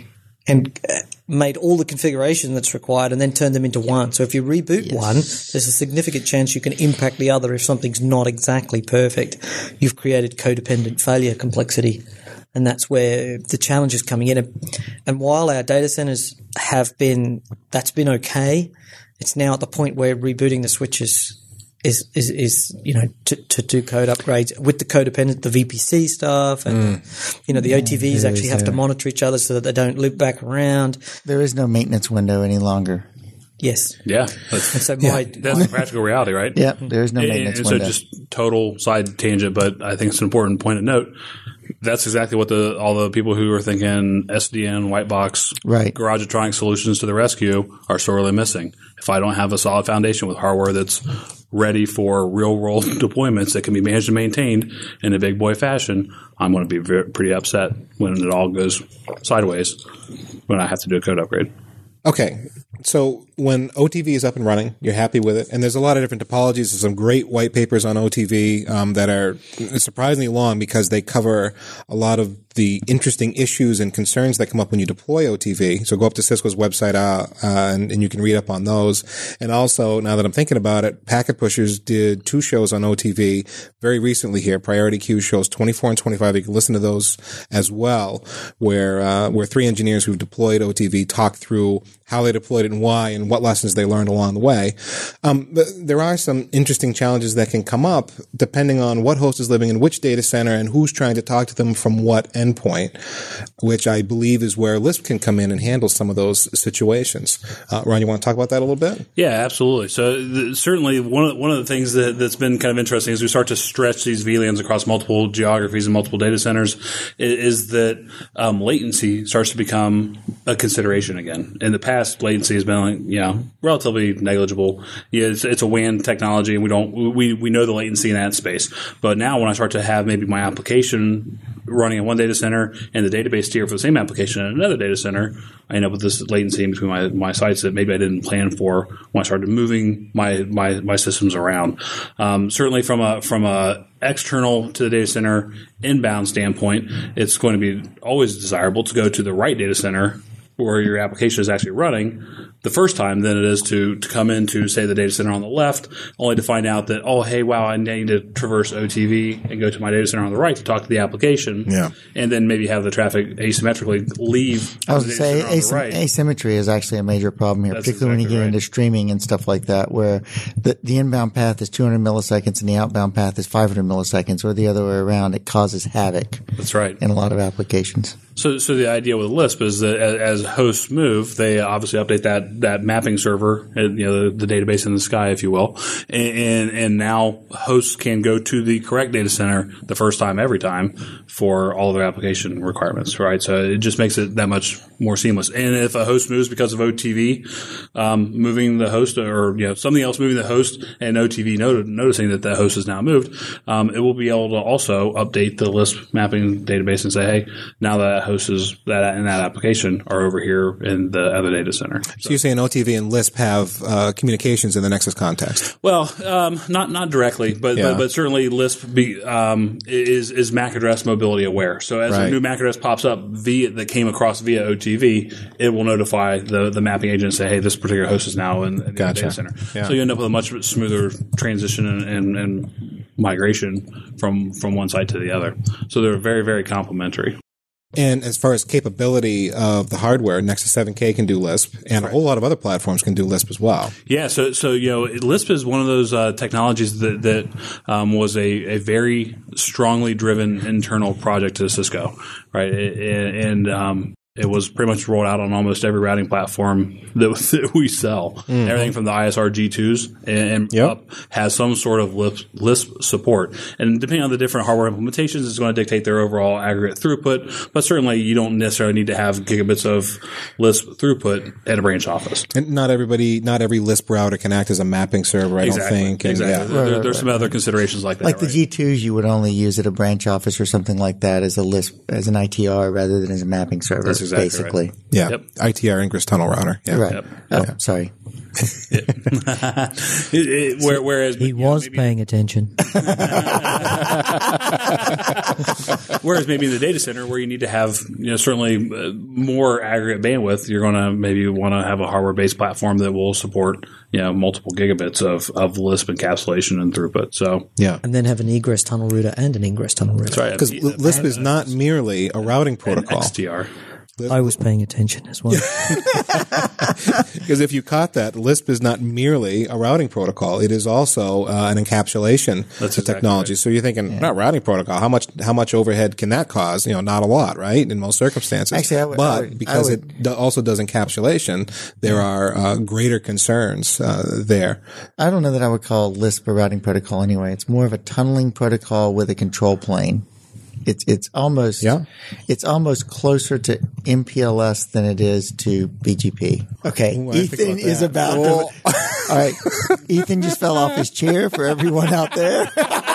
and uh, made all the configuration that's required and then turned them into one. So if you reboot one, there's a significant chance you can impact the other if something's not exactly perfect. You've created codependent failure complexity. And that's where the challenge is coming in. And while our data centers have been, that's been okay, it's now at the point where rebooting the switches is, is, is you know, to, to do code upgrades with the codependent, the V P C stuff, and, the, you know, the O T Vs there actually is have to a- monitor each other so that they don't loop back around. There is no maintenance window any longer. Yes. yeah, And that's, so my, that's the practical reality, right? Yeah, there is no And- maintenance and so window. just total side tangent, but I think it's an important point of note. That's exactly what the all the people who are thinking S D N, white box, Right. garage electronic solutions to the rescue are sorely missing. If I don't have a solid foundation with hardware that's ready for real world deployments that can be managed and maintained in a big boy fashion, I'm going to be very, pretty upset when it all goes sideways when I have to do a code upgrade. Okay, so when O T V is up and running, you're happy with it, and there's a lot of different topologies. There's some great white papers on O T V um, that are surprisingly long because they cover a lot of the interesting issues and concerns that come up when you deploy O T V. So go up to Cisco's website uh, uh, and, and you can read up on those. And also, now that I'm thinking about it, Packet Pushers did two shows on O T V very recently here. Priority Queue shows twenty-four and twenty-five. You can listen to those as well, where uh, where three engineers who've deployed O T V talk through how they deployed it and why and what lessons they learned along the way. Um, but there are some interesting challenges that can come up depending on what host is living in which data center and who's trying to talk to them from what endpoint, which I believe is where Lisp can come in and handle some of those situations. Uh, Ron, you want to talk about that a little bit? Yeah, absolutely. So th- certainly one of, one of the things that, that's been kind of interesting as we start to stretch these V LANs across multiple geographies and multiple data centers is, is that um, latency starts to become a consideration again. In the past, past, latency has been, like, you know, relatively negligible. Yeah, it's, it's a W A N technology, and we don't we we know the latency in that space. But now, when I start to have maybe my application running in one data center and the database tier for the same application in another data center, I end up with this latency in between my, my sites that maybe I didn't plan for when I started moving my my, my systems around. Um, certainly, from a from a external to the data center inbound standpoint, it's going to be always desirable to go to the right data center where your application is actually running the first time than it is to, to come into, say, the data center on the left, only to find out that, oh, hey, wow, I need to traverse O T V and go to my data center on the right to talk to the application. Yeah. And then maybe have the traffic asymmetrically leave. I was going to say asym- right. asymmetry is actually a major problem here, That's particularly exactly when you get right. into streaming and stuff like that, where the, the inbound path is two hundred milliseconds and the outbound path is five hundred milliseconds, or the other way around. It causes havoc. That's right. In a lot of applications. So, so the idea with Lisp is that as, as hosts move, they obviously update that, that mapping server, you know, the, the database in the sky, if you will, and, and and now hosts can go to the correct data center the first time, every time, for all their application requirements, right? So it just makes it that much more seamless. And if a host moves because of O T V, um, moving the host, or you know something else moving the host, and O T V not- noticing that the host has now moved, um, it will be able to also update the Lisp mapping database and say, hey, now that hosts is that in that application are over here in the other data center. So, so you're saying O T V and Lisp have uh, communications in the Nexus context? Well, um, not not directly, but, Yeah. but but certainly Lisp be, um, is is M A C address mobility aware. So as Right. a new M A C address pops up via that came across via O T V, it will notify the the mapping agent and say, hey, this particular host is now in, in Gotcha. the data center. Yeah. So you end up with a much smoother transition and, and, and migration from from one site to the other. So they're very very complementary. And as far as capability of the hardware, Nexus seven K can do Lisp, and a whole lot of other platforms can do Lisp as well. Yeah, so so you know, Lisp is one of those uh, technologies that that um, was a, a very strongly driven internal project to Cisco, right? And, and um, it was pretty much rolled out on almost every routing platform that, that we sell. Mm-hmm. Everything from the I S R G twos and, and yep. up has some sort of Lisp, Lisp support. And depending on the different hardware implementations, it's going to dictate their overall aggregate throughput. But certainly, you don't necessarily need to have gigabits of Lisp throughput at a branch office. And not everybody, not every Lisp router can act as a mapping server, I exactly. don't think. And exactly. Yeah. There, Right, there, there's right, some other considerations like that. Like the right? G twos, you would only use at a branch office or something like that as a Lisp, as an I T R rather than as a mapping server. That's exactly basically. right. Yeah, Yep. I T R Ingress Tunnel Router. Yeah. Right. Yep. Oh, Yeah. sorry. it, it, where, whereas He you know, was maybe, paying attention. whereas maybe in the data center where you need to have you know certainly uh, more aggregate bandwidth, you're going to maybe want to have a hardware based platform that will support you know multiple gigabits of, of Lisp encapsulation and throughput. So Yeah. And then have an egress tunnel router and an ingress tunnel router. that's right. Because Lisp is not merely a routing protocol. X T R. I was paying attention as well. Because if you caught that, Lisp is not merely a routing protocol; it is also uh, an encapsulation That's of exactly technology. right. So you're thinking, yeah. not routing protocol. How much? How much overhead can that cause? You know, not a lot, right? In most circumstances. Actually, I would, but I would, because I would, it do- also does encapsulation, there are uh, greater concerns uh, there. I don't know that I would call Lisp a routing protocol anyway. It's more of a tunneling protocol with a control plane. It's it's almost Yeah. it's almost closer to M P L S than it is to B G P. Okay, Ooh, I think Ethan about is that. about Oh. to. All right, Ethan just fell off his chair for everyone out there.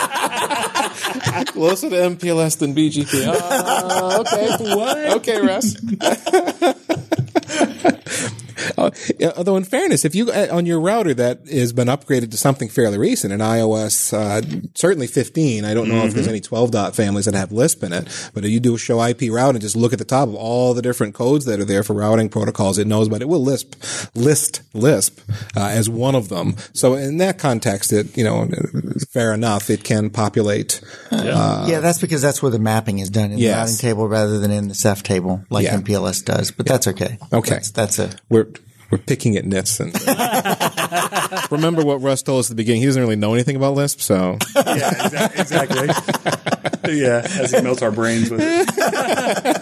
Closer to M P L S than B G P. Uh, okay, what? Okay, Russ. Uh, yeah, although, in fairness, if you uh, on your router that has been upgraded to something fairly recent, an iOS, uh, certainly fifteen. I don't know mm-hmm. if there's any twelve dot families that have Lisp in it, but if you do a show I P route and just look at the top of all the different codes that are there for routing protocols, it knows, but it will Lisp list Lisp uh, as one of them. So, in that context, it you know, fair enough, it can populate. Uh, yeah, that's because that's where the mapping is done in yes. the routing table rather than in the Ceph table, like Yeah. M P L S does. But yeah. that's okay. Okay, that's, that's a we're. We're picking at nits. And remember what Russ told us at the beginning. He doesn't really know anything about Lisp, so. Yeah, exactly. exactly. Yeah, as he melts our brains with it.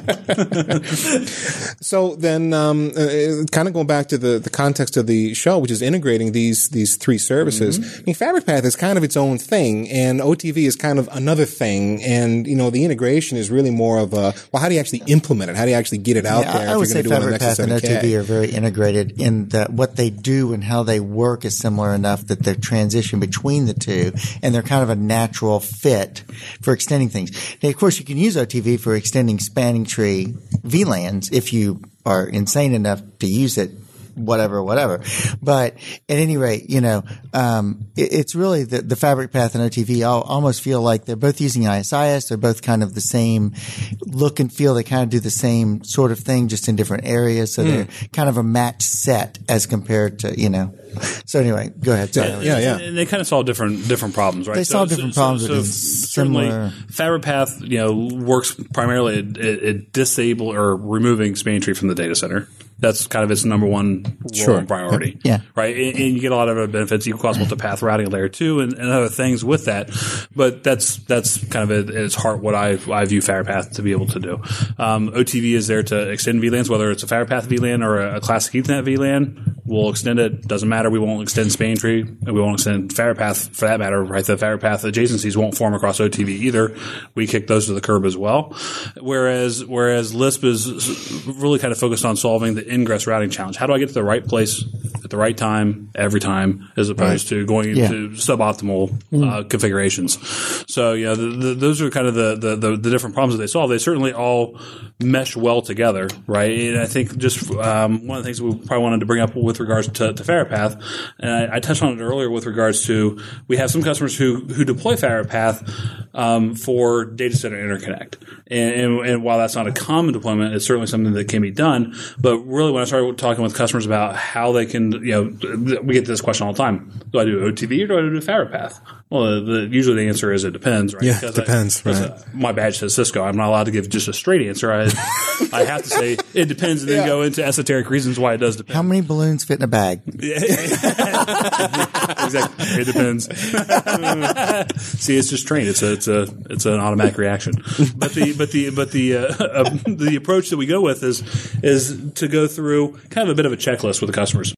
So then, um, uh, kind of going back to the, the context of the show, which is integrating these these three services. Mm-hmm. I mean, FabricPath is kind of its own thing, and O T V is kind of another thing. And you know, the integration is really more of a well, how do you actually implement it? How do you actually get it out yeah, there? I, I would say FabricPath and O T V are very integrated in that what they do and how they work is similar enough that the transition between the two, and they're kind of a natural fit for extending things. Now, of course, you can use O T V for extending spanning tree V LANs if you are insane enough to use it, whatever, whatever. But at any rate, you know, um, it, it's really the, the FabricPath and O T V all, almost feel like they're both using I S I S. They're both kind of the same look and feel. They kind of do the same sort of thing, just in different areas. So mm. they're kind of a match set as compared to, you know. So anyway, go ahead. Sorry. Yeah, yeah, yeah. And they kind of solve different different problems, right? They so, solve different so, problems. So, with so similar. certainly, FabricPath, you know, works primarily at, at, at disable or removing spanning tree from the data center. That's kind of its number one role sure. and priority. Yeah. Right. And, and you get a lot of other benefits, equal cost multipath routing layer two and, and other things with that. But that's that's kind of at its heart what I I view FabricPath to be able to do. Um, O T V is there to extend V LANs, whether it's a FabricPath V LAN or a, a classic Ethernet V LAN. We'll extend it. Doesn't matter. We won't extend spanning tree. And we won't extend FabricPath for that matter. Right. The FabricPath adjacencies won't form across O T V either. We kick those to the curb as well. Whereas whereas Lisp is really kind of focused on solving the ingress routing challenge. How do I get to the right place at the right time every time, as opposed right. to going yeah. into suboptimal mm. uh, configurations? So, yeah, the, the, those are kind of the, the, the, the different problems that they solve. They certainly all mesh well together, right? And I think just um, one of the things we probably wanted to bring up with regards to, to FabricPath, and I, I touched on it earlier with regards to we have some customers who, who deploy FabricPath um, for data center interconnect. And, and, and while that's not a common deployment, it's certainly something that can be done. But really, when I started talking with customers about how they can, you know, we get this question all the time: do I do O T V or do I do FabricPath? Well, the, usually the answer is it depends, right? Yeah, it depends. I, right. Uh, my badge says Cisco. I'm not allowed to give just a straight answer. I, I have to say it depends, and then yeah. go into esoteric reasons why it does depend. How many balloons fit in a bag? Exactly. It depends. See, it's just trained. It's a, it's a, it's an automatic reaction. But the, but the, but the, uh, uh, the approach that we go with is, is to go through kind of a bit of a checklist with the customers.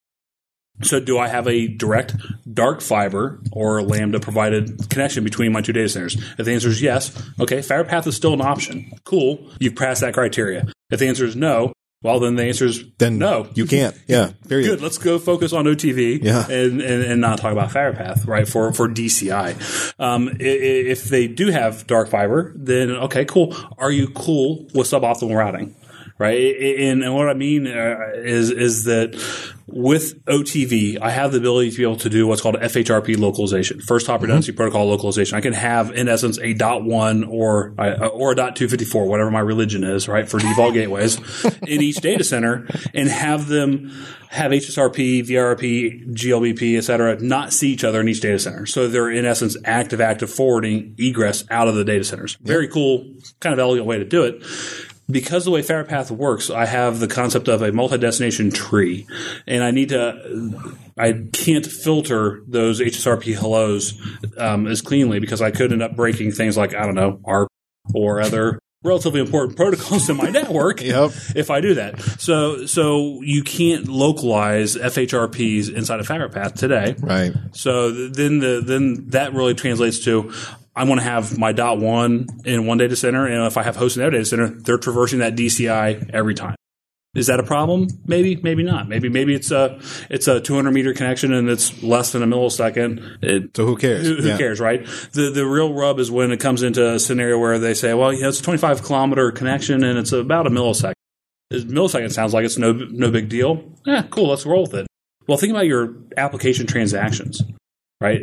So do I have a direct dark fiber or Lambda provided connection between my two data centers? If the answer is yes, okay, FabricPath is still an option. Cool. You've passed that criteria. If the answer is no, well, then the answer is then no. You can't. Yeah. Period. Good. Let's go focus on O T V yeah. and, and, and not talk about FabricPath, right, for, for D C I. Um, if they do have dark fiber, then okay, cool. Are you cool with suboptimal routing? Right, and, and what I mean uh, is is that with O T V, I have the ability to be able to do what's called F H R P localization, first hop redundancy mm-hmm. protocol localization. I can have, in essence, a dot one or uh, or a dot two fifty-four, whatever my religion is, right, for default gateways in each data center, and have them have H S R P, V R P, G L B P, et cetera, not see each other in each data center. So they're, in essence, active-active forwarding egress out of the data centers. Very yep. cool, kind of elegant way to do it. Because the way FabricPath works, I have the concept of a multi-destination tree, and I need to – I can't filter those H S R P hellos um, as cleanly because I could end up breaking things like, I don't know, A R P or other relatively important protocols in my network yep. if I do that. So so you can't localize F H R Ps inside of FabricPath today. Right. So then the then that really translates to – I want to have my dot one in one data center, and if I have hosts in their data center, they're traversing that D C I every time. Is that a problem? Maybe, maybe not. Maybe, maybe it's a it's a two hundred meter connection and it's less than a millisecond. It, so who cares? Who, who yeah. cares, right? The the real rub is when it comes into a scenario where they say, well, you know, it's a twenty-five kilometer connection and it's about a millisecond. A millisecond sounds like it's no no big deal. Yeah, cool. Let's roll with it. Well, think about your application transactions. Right?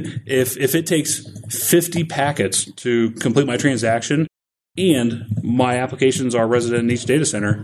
If if it takes fifty packets to complete my transaction and my applications are resident in each data center,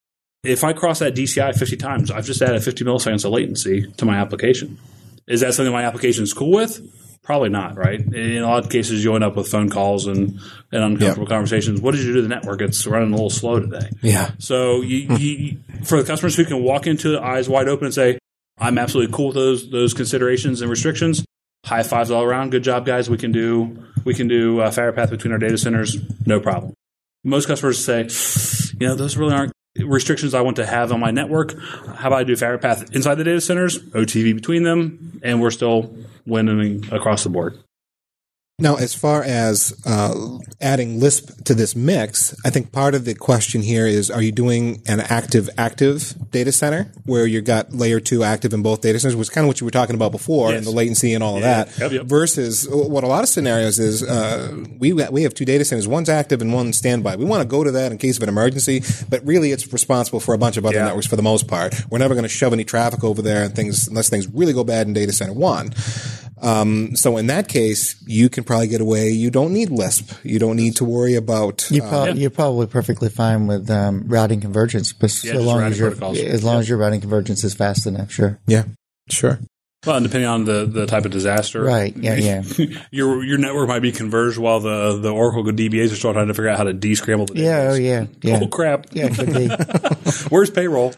if I cross that D C I fifty times, I've just added fifty milliseconds of latency to my application. Is that something my application is cool with? Probably not, right? In a lot of cases, you end up with phone calls and, and uncomfortable yep. conversations. What did you do to the network? It's running a little slow today. Yeah. So you, you, for the customers who can walk into it eyes wide open and say, I'm absolutely cool with those those considerations and restrictions. High fives all around. Good job, guys. We can do we can do uh, FabricPath between our data centers. No problem. Most customers say, you know, those really aren't restrictions I want to have on my network. How about I do Fabric Path inside the data centers, O T V between them, and we're still winning across the board. Now, as far as uh, adding Lisp to this mix, I think part of the question here is, are you doing an active-active data center where you've got layer two active in both data centers, which is kind of what you were talking about before, yes. and the latency and all of yeah. that, yep, yep. versus what a lot of scenarios is, uh, we we have two data centers, one's active and one's standby. We want to go to that in case of an emergency, but really it's responsible for a bunch of other yeah. networks for the most part. We're never going to shove any traffic over there and things unless things really go bad in data center one. Um, so in that case, you can probably get away. You don't need Lisp. You don't need to worry about. You pro- uh, yeah. You're probably perfectly fine with um, routing convergence, but yeah, so long as your protocols. as long yeah. as your routing convergence is fast enough, sure. Yeah, sure. Well, and depending on the, the type of disaster, Right? Yeah, yeah. your your network might be converged while the the Oracle D B As are still trying to figure out how to descramble the database. Yeah, oh yeah, yeah. Oh crap! Yeah, it could be. Where's payroll?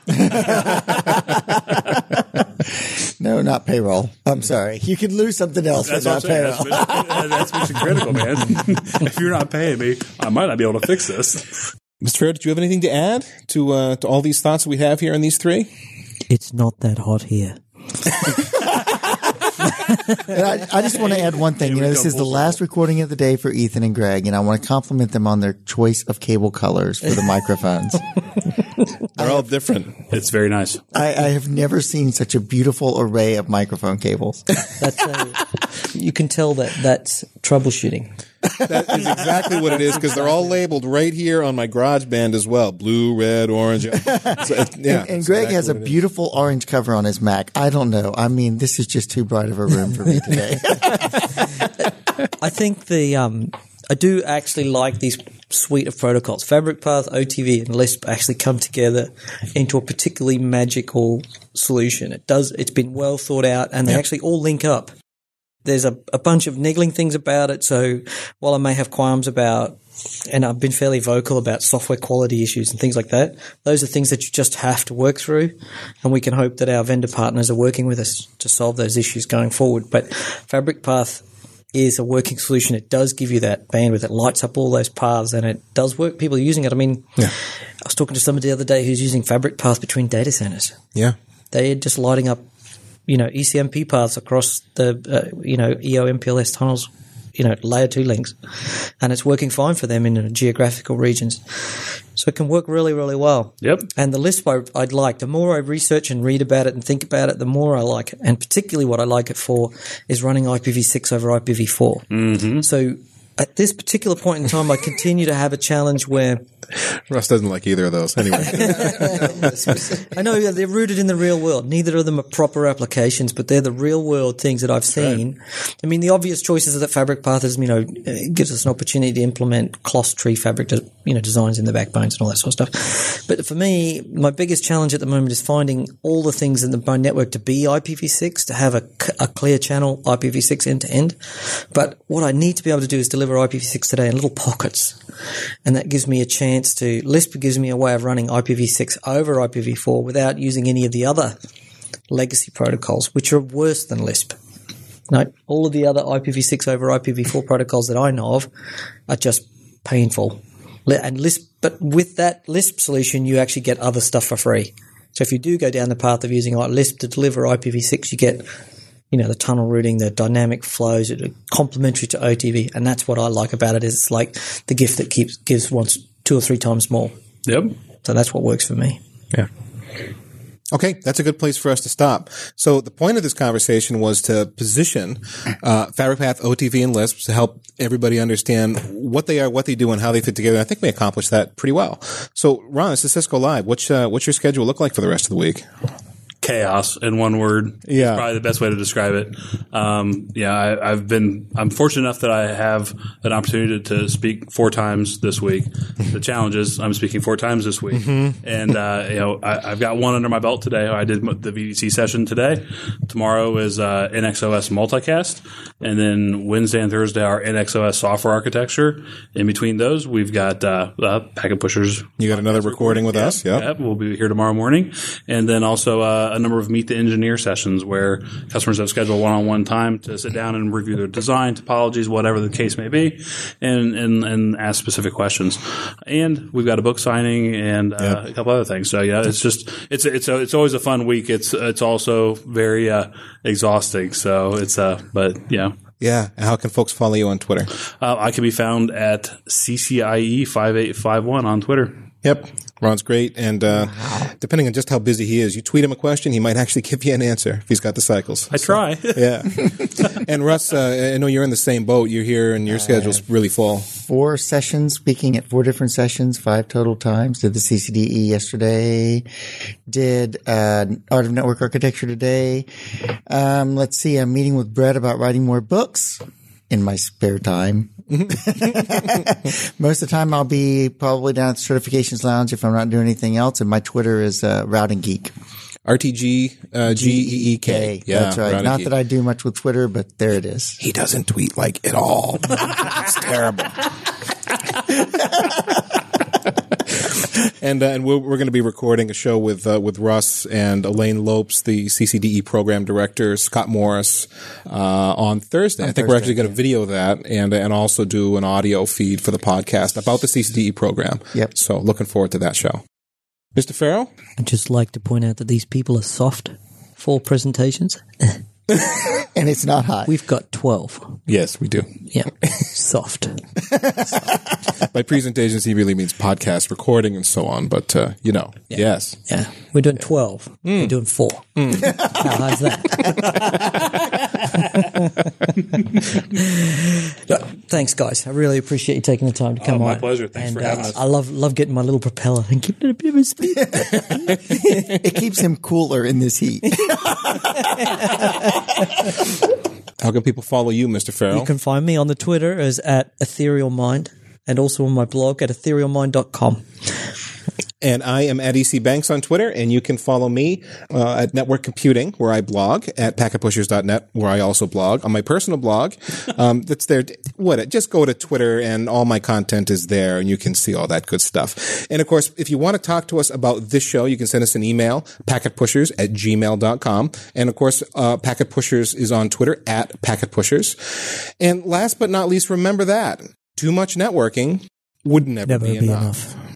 No, not payroll. I'm sorry. You could lose something else, That's but what I'm not saying. payroll. That's, mission, that's mission critical, man. If you're not paying me, I might not be able to fix this. Mister Fair, did you have anything to add to uh, to all these thoughts that we have here in these three? It's not that hot here. And I, I just want to add one thing. You know, this is the last recording of the day for Ethan and Greg, and I want to compliment them on their choice of cable colors for the microphones. They're all different. It's very nice. I, I have never seen such a beautiful array of microphone cables. That's a, you can tell that that's troubleshooting. That is exactly what it is because they're all labeled right here on my GarageBand as well: blue, red, orange. So, yeah, and and Greg exactly has a beautiful orange cover on his Mac. I don't know. I mean, this is just too bright of a room for me today. I think the um, I do actually like these suite of protocols. Fabric Path, O T V, and Lisp actually come together into a particularly magical solution. It does. It's been well thought out, and they yep. actually all link up. There's a, a bunch of niggling things about it. So while I may have qualms about, and I've been fairly vocal about software quality issues and things like that, those are things that you just have to work through. And we can hope that our vendor partners are working with us to solve those issues going forward. But Fabric Path is a working solution. It does give you that bandwidth. It lights up all those paths and it does work. People are using it. I mean, yeah. I was talking to somebody the other day who's using Fabric Path between data centers. Yeah. They're just lighting up, you know, E C M P paths across the, uh, you know, E O M P L S tunnels, you know, layer two links. And it's working fine for them in uh, geographical regions. So it can work really, really well. Yep. And the Lisp I, I'd like, the more I research and read about it and think about it, the more I like it. And particularly what I like it for is running I P v six over I P v four. Mm-hmm. So at this particular point in time, I continue to have a challenge where Russ doesn't like either of those. Anyway, I know they're rooted in the real world. Neither of them are proper applications, but they're the real world things that I've seen. Right. I mean, the obvious choices that Fabric Path is, you know, it gives us an opportunity to implement cloth tree fabric, you know, designs in the backbones and all that sort of stuff. But for me, my biggest challenge at the moment is finding all the things in the my network to be I P v six, to have a, a clear channel I P v six end to end. But what I need to be able to do is deliver I P v six today in little pockets. And that gives me a chance to, Lisp gives me a way of running I P v six over I P v four without using any of the other legacy protocols, which are worse than Lisp. No, all of the other I P v six over I P v four protocols that I know of are just painful. And Lisp, but with that Lisp solution, you actually get other stuff for free. So if you do go down the path of using Lisp to deliver I P v six, you get, you know, the tunnel routing, the dynamic flows, complementary to O T V, and that's what I like about it. Is it's like the gift that keeps gives once two or three times more. Yep. So that's what works for me. Yeah. Okay, that's a good place for us to stop. So the point of this conversation was to position uh, Fabric Path, O T V, and Lisp to help everybody understand what they are, what they do, and how they fit together. I think we accomplished that pretty well. So, Ron, this is Cisco Live. What's, uh, what's your schedule look like for the rest of the week? Chaos in one word. Yeah. It's probably the best way to describe it. Um, yeah, I, I've been, I'm fortunate enough that I have an opportunity to, to speak four times this week. The challenge is I'm speaking four times this week. Mm-hmm. And, uh, you know, I, I've got one under my belt today. I did the V D C session today. Tomorrow is, uh, N X O S multicast. And then Wednesday and Thursday are N X O S software architecture. In between those, we've got, uh, uh Packet Pushers. You got another recording with yeah, us? Yeah. Yep. We'll be here tomorrow morning. And then also, uh, number of meet the engineer sessions where customers have scheduled one-on-one time to sit down and review their design, topologies, whatever the case may be, and and, and ask specific questions. And we've got a book signing and uh, Yep. a couple other things. So yeah, it's just it's it's a, it's always a fun week. It's it's also very uh, exhausting. So it's uh, but yeah. Yeah. And how can folks follow you on Twitter? Uh, I can be found at C C I E five eight five one on Twitter. Yep. Ron's great. And uh, depending on just how busy he is, you tweet him a question, he might actually give you an answer if he's got the cycles. I try. Yeah. And Russ, uh, I know you're in the same boat. You're here and your schedule's really full. Four sessions, speaking at four different sessions, five total times. Did the C C D E yesterday. Did uh, Art of Network Architecture today. Um, let's see. I'm meeting with Brett about writing more books in my spare time. Most of the time I'll be probably down at the Certifications Lounge if I'm not doing anything else. And my Twitter is uh, Routing Geek. R T G uh, G E E K. Yeah, That's right. Routing Not Geek. that I do much with Twitter, but there it is. He doesn't tweet like at all. It's terrible. And uh, and we're, we're going to be recording a show with uh, with Russ and Elaine Lopes, the C C D E program director, Scott Morris, uh, on Thursday. On I think we're Thursday, actually going to yeah. video that and and also do an audio feed for the podcast about the C C D E program. Yep. So looking forward to that show. Mister Farrell? I'd just like to point out that these people are soft for presentations. And it's not hot. We've got twelve. Yes, we do. Yeah. Soft. By presentations, he really means podcast recording and so on. But, uh, you know, yes. Yeah. We're doing twelve. We're doing four. How hard's that? Look, thanks, guys. I really appreciate you taking the time to come Oh, my on. pleasure. Thanks and, for having uh, us. I love love getting my little propeller and keeping it a bit of a speed. It keeps him cooler in this heat. How can people follow you, Mister Farrell? You can find me on the Twitter as at Ethereal Mind and also on my blog at ethereal mind dot com. And I am at E C Banks on Twitter, and you can follow me uh, at Network Computing, where I blog, at packet pushers dot net, where I also blog. On my personal blog, um, that's there. What? Just go to Twitter, and all my content is there, and you can see all that good stuff. And, of course, if you want to talk to us about this show, you can send us an email, packetpushers at gmail dot com. And, of course, uh, Packet Pushers is on Twitter, at Packet Pushers. And last but not least, remember that too much networking would never, Never be, be enough. enough.